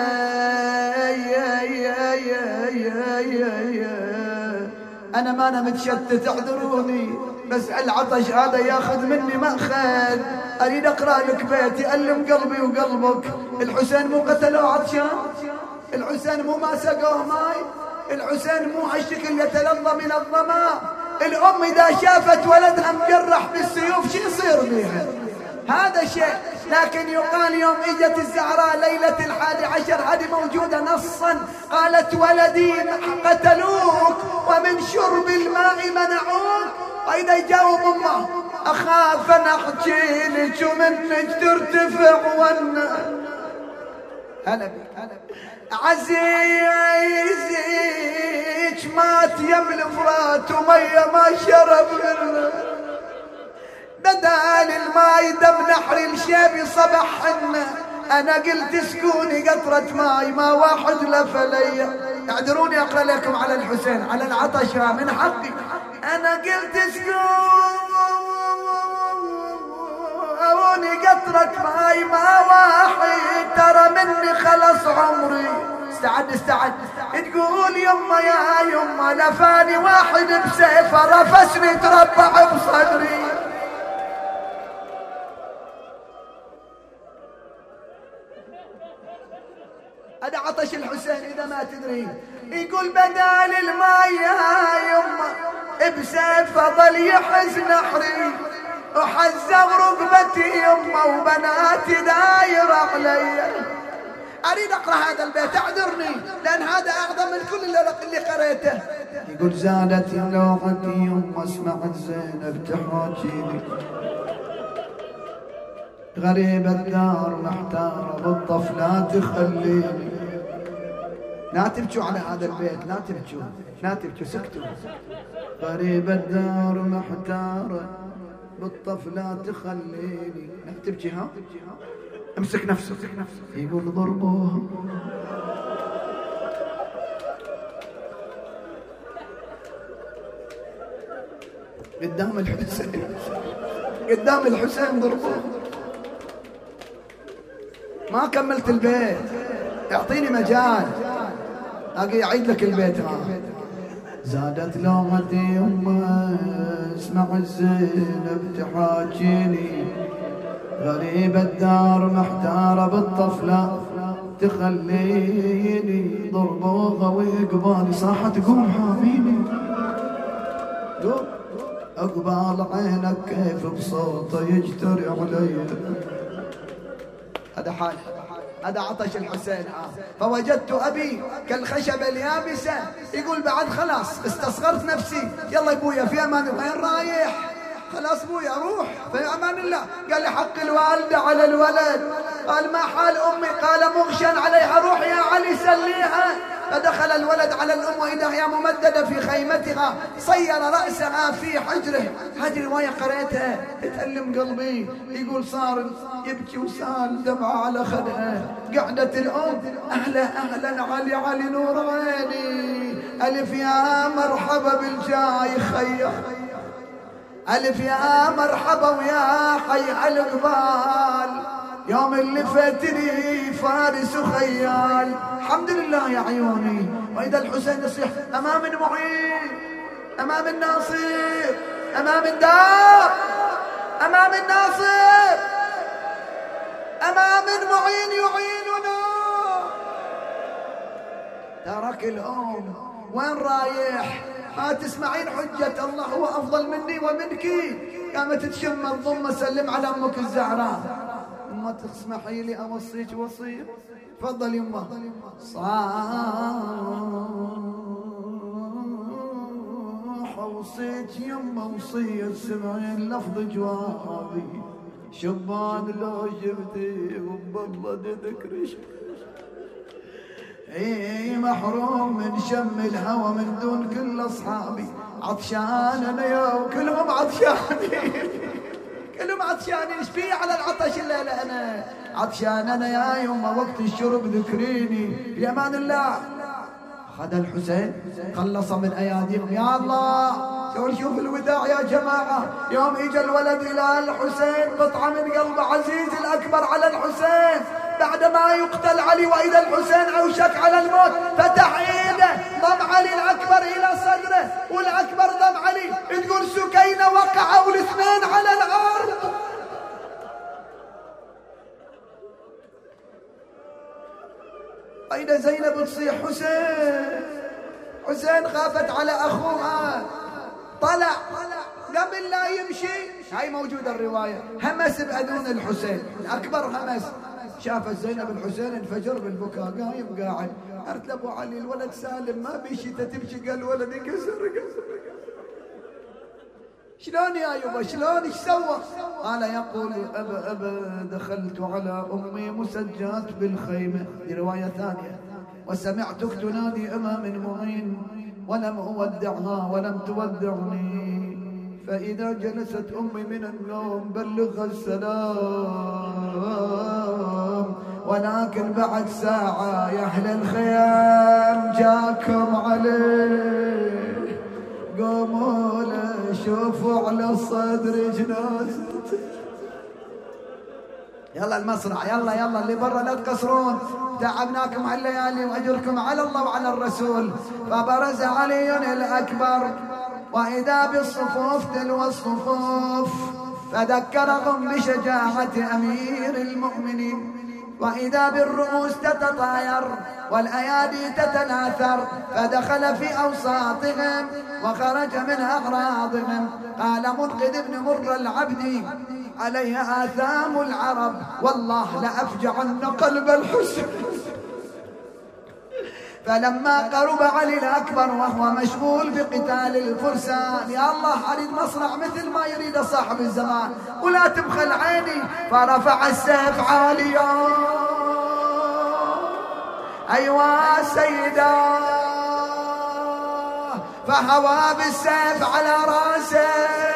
أنا ما أنا متشتت اعذروني، بس العطش هذا ياخذ مني مأخذ، أريد أقرأ لك بيت يألم قلبي وقلبك. الحسين مو قتله عطشان؟ الحسين مو ما سقوه ماي، الحسين مو هالشكل يتلظى من الظما. الأم إذا شافت ولدها مجرح بالسيوف شو يصير بيها؟ هذا شيء. لكن يقال يوم اجت الزهراء ليلة الحادي عشر، هذه موجودة نصا، قالت ولدي قتلوك ومن شرب الماء منعوك. وإذا يجاوب أمه أخاف أن أحكي لك ومنك ترتفع ون هلا عزيزك مات يم الفرات ومية ما شرب منه، بدال الماي دم نحر الشيب صبحنا. انا قلت سكوني قطرة ماي ما واحد لفلي. اعذروني اقرا لكم على الحسين على العطش من حقي. انا قلت سكوني قطرة ماي ما واحد، ترى مني خلص عمري. استعد استعد. تقول يما يا يما لفاني واحد بسيفه رفسني تربع بصدري. هذا عطش الحسين إذا ما تدري. يقول بدال الماء يا يما بسيف ظل يحز نحري، وحزغ ركبتي يما وبناتي داير علي. أريد أقرأ هذا البيت اعذرني لأن هذا أعظم من كل اللي قريته. يقول زادت لوحتي يما اسمعت زينب تحاكيني، غريب الدار محتارة بالطف لا تخليني. لا تبكوا على هذا البيت، لا تبكوا لا تبكوا سكتوا. غريب الدار محتارة بالطف لا تخليني. لا تبكي ها، امسك نفسك. يقول ضربوها قدام الحسين، قدام الحسين ضربوها. ما كملت البيت، اعطيني مجال اجي اعيد لك البيت. ها زادت لومتي يما اسمع الزينب تحاكيني، غريب الدار محتارة بالطفلة تخليني. ضربوها وقبالي صاحت قوم حاميني، قوم اقبال عينك كيف بصوته يجتري علي. هذا حال، هذا عطش الحسين. آه. فوجدت أبي كالخشبة اليابسة. يقول بعد خلاص استصغرت نفسي. يلا ابويا في امان. وين رايح؟ خلاص ابويا روح في امان الله. قال لي حق الوالدة على الولد. قال ما حال امي؟ قال مغشا عليها، روح يا علي سليها. فدخل الولد على الأم وإذا هي ممددة في خيمتها، صير رأسها في حجره. هذه رواية قريتها تألم قلبي. يقول صار يبكي وسال دمعة على خدها. قعدت الأم أهلا أهلا علي علي نور عيني، ألف يا مرحبا بالجاي خير، ألف يا مرحبا ويا حي على القبال، يوم اللي فاتني فارس وخيال. الحمد لله يا عيوني. وإذا الحسين يصيح أمام المعين، أمام الناصر، أمام الدار، أمام الناصر، أمام المعين يعيننا. ترك الأم وين رايح؟ ما تسمعين حجة الله هو أفضل مني ومنك. قامت تشم الضمة سلم على أمك الزهراء. أمه تسمحي لي أوصيك وصية؟ تفضل يمه. صاح وصيك يمه وصية سمعين لفظ جوابي، شبان لو جبتي وبالله تذكرش. اي محروم من شم الهوى من دون كل اصحابي، عطشان انا يا وكلهم عطشانين، كلهم عطشانين. ايش في على العطش الليله؟ انا عطشان انا يا يما وقت الشرب ذكريني. في امان الله. خذ الحسين خلص من اياديهم. يا الله شوف الوداع يا جماعه. يوم اجى الولد الى الحسين قطعه من قلب عزيز الاكبر على الحسين بعدما يقتل علي، واذا الحسين اوشك على الموت فتح ايده ضم علي الاكبر الى صدره والاكبر ضم علي. تقول سكينه وقعوا الاثنين على الارض. أين زينب تصيح حسين حسين، خافت على أخوها، طلع قبل لا يمشي، هاي موجودة الرواية، همس بأذون الحسين، أكبر همس. شافت زينب الحسين انفجر بالبكاء، قايم قاعد، قالت لأبو علي الولد سالم ما بيشي تبكي، قال الولد انكسر. شلون يا يبا شلون ايش سوى؟ قال يقول أبا أبا دخلت على أمي مسجات بالخيمة، في رواية ثانية، وسمعتك تنادي أمام المعين ولم أودعها ولم تودعني، فإذا جلست أمي من النوم بلغها السلام، ولكن بعد ساعة يا أهل الخيام جاكم عليه، قوموا له شوفوا على الصدر جنازته. يلا المسرح، يلا يلا اللي برا لا تقصرون، تعبناكم هالليالي واجركم على الله وعلى الرسول. فبرز علي الأكبر وإذا بالصفوف تلو الصفوف، فذكرهم بشجاعة أمير المؤمنين، وإذا بالرؤوس تتطاير والأيادي تتناثر، فدخل في أوساطهم وخرج من أغراضهم. قال منقذ بن مر العبدي عليه آثام العرب، والله لأفجعن قلب الحسن. فلما قرب علي الأكبر وهو مشغول بقتال الفرسان، يا الله أريد مصرع مثل ما يريد صاحب الزمان ولا تبخل عيني، فرفع السيف عاليا، أيوا سيدا، فهوى بالسيف على راسه،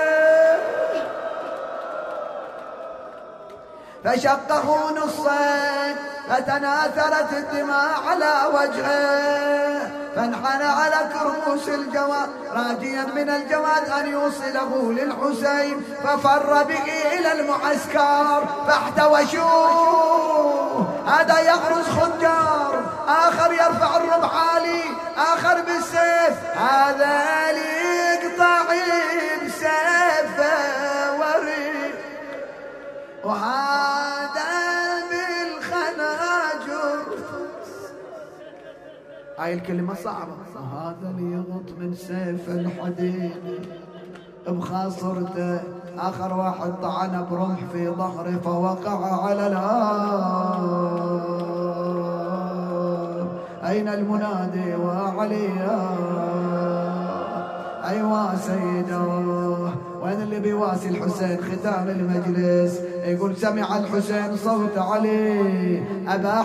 فشقه نصين، فتناثرت الدماء على وجهه، فانحنى على كرموس الجواد راجيا من الجواد أن يوصله للحسين، ففر به إلى المعسكر فاحتوشوه، هذا يغرز خنجر، آخر يرفع الرمح عالي، آخر بالسيف، هذا ليقطع بسيفه وريق، وهذا بالخناجر. هاي الكلمة صعبة. وهذا ليغط من سيف الحديد بخاصرته، آخر واحد طعن برمح في ظهره فوقع على الأرض. أين المنادي وعليا؟ أيوا سيدا. وين اللي بيواسي الحسين ختام المجلس؟ يقول سمع الحسين صوت علي، أبا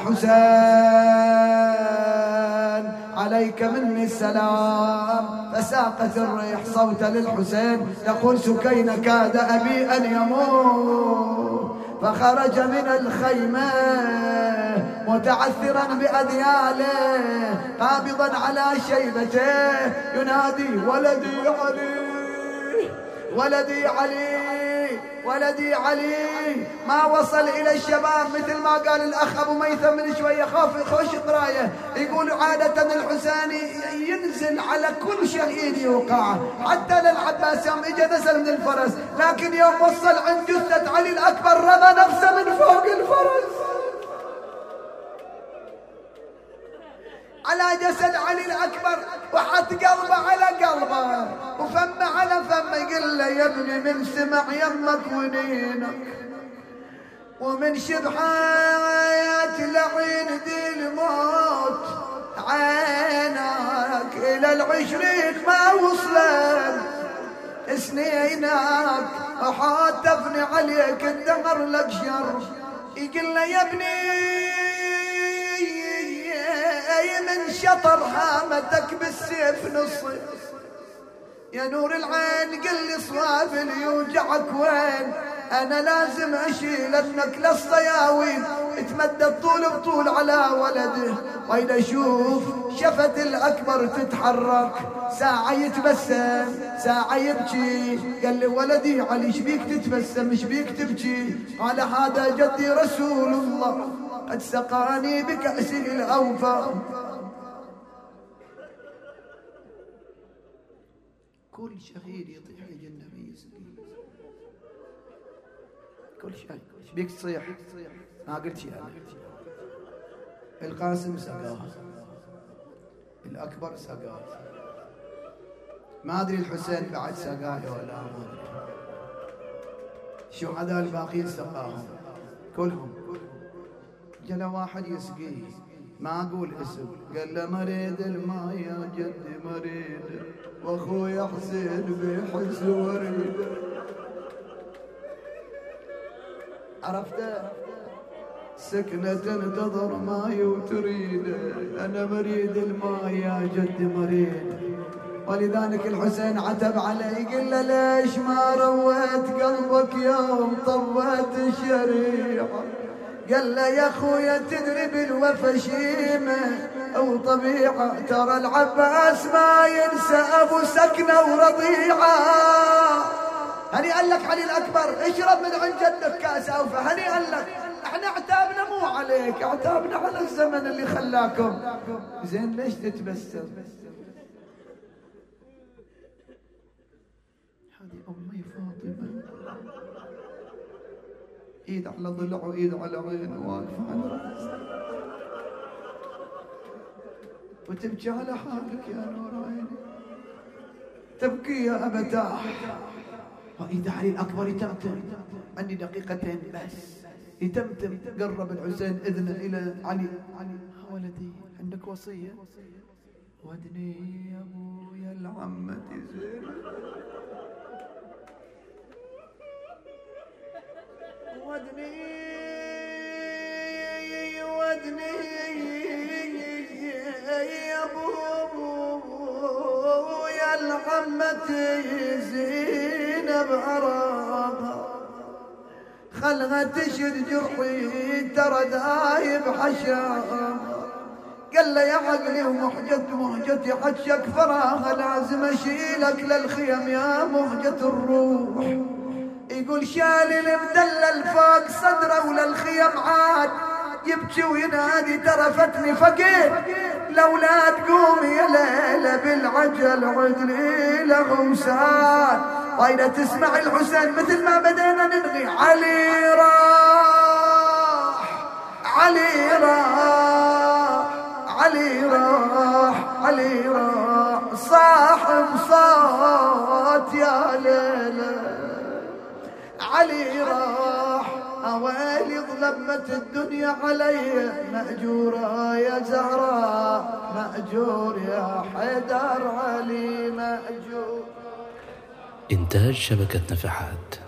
حسين عليك مني السلام. فساقت الريح صوت للحسين تقول سكين كاد أبي أن يموت، فخرج من الخيمة متعثرا بأذياله قابضا على شيبته ينادي ولدي علي ولدي علي ولدي علي. ما وصل إلى الشباب مثل ما قال الأخ أبو ميثم من شوية، خاف خوش قراية، يقول عادة الحسيني ينزل على كل شهيد يوقع، حتى للعباس يوم إجا نزل من الفرس، لكن يوم وصل عند جثة علي الأكبر رمى نفسه من فوق الفرس على جسد علي الأكبر، وحط قلبه على قلبه وفمه على فمه، يقول له يا ابني من سمع يمك ونينك ومن شبحات لعين ذي الموت عينك إلى العشرين ما وصلت سنينك، وحاتفني عليك الدهر لك شر. يقول له يا ابني من شطر هامتك بالسيف نصي، يا نور العين قل لي صواب اللي يوجعك وين، انا لازم اشيل ابنك للصياوين، تمدد طول بطول على ولده، واذا اشوف شفت الاكبر تتحرك، ساعه يتبسم ساعه يبكي. قال لي ولدي علي ايش بيك تتبسم ايش بيك تبكي؟ قال هذا جدي رسول الله قد سقاني بكأسه الأوفى. كل شهيد يطيح يجي النبي يسقيه، كل شيء. ايش بيك تصيح؟ ما قلت شيء أنا. القاسم سقاه، الأكبر سقاه، ما أدري الحسين بعد سقاه ولا ما أدري. الشهداء الباقيين سقاهم كلهم. جل واحد يسقيه، ما أقول اسم، قال له مريد الماء يا جدي مريد، وأخوي حسين بيحس وريد. عرفته؟ سكنة تنتظر ماي وتريد، أنا مريد الماء يا جدي مريد. ولذلك الحسين عتب عليه، قل له ليش ما رويت قلبك يوم طويت الشريعة؟ قال له يا خويا تدري بالوفا شيمة أو طبيعة، ترى العباس ما ينسى أبو سكنة ورضيعة. هنيئا لك علي الأكبر، اشرب من عند جدك كاس أوفى، هنيئا لك. احنا عتابنا مو عليك، عتابنا على الزمن اللي خلاكم. زين ليش تتبسم؟ هذه أمي فاطمة، ايد على ضلع وايد على عين، واقفة على رأس وتبكي على حالك يا نور عيني، تبكي يا أبتاه. وإذا علي الأكبر يتمتم، عندي دقيقتين بس، يتمتم. قرب الحسين إذنه إلى علي، علي ولدي عندك وصية؟ ودني يا أبويا لعمتي زينب، ودني ودني يا أبويا لعمتي زينب أراها، خلها تشد جرحي ترى دايب حشاها. قال له يا عقلي ومحجة مهجتي حجك فراغ، لازم اشيلك للخيم يا مهجة الروح. يقول شال المدلل فوق صدره وللخيم عاد، يبكي وينادي ترى فتني فقير، لولا تقوم يا ليلة بالعجل عدلي لغوسان. واذا تسمع الحسين مثل ما بدينا ننغي، علي راح علي راح علي راح علي راح، صاحب صوت يا ليلة علي راح. اويلي ظلمت الدنيا علي، مأجورة يا زهراء مأجور يا حيدر علي مأجور.
إنتاج شبكة نفحات.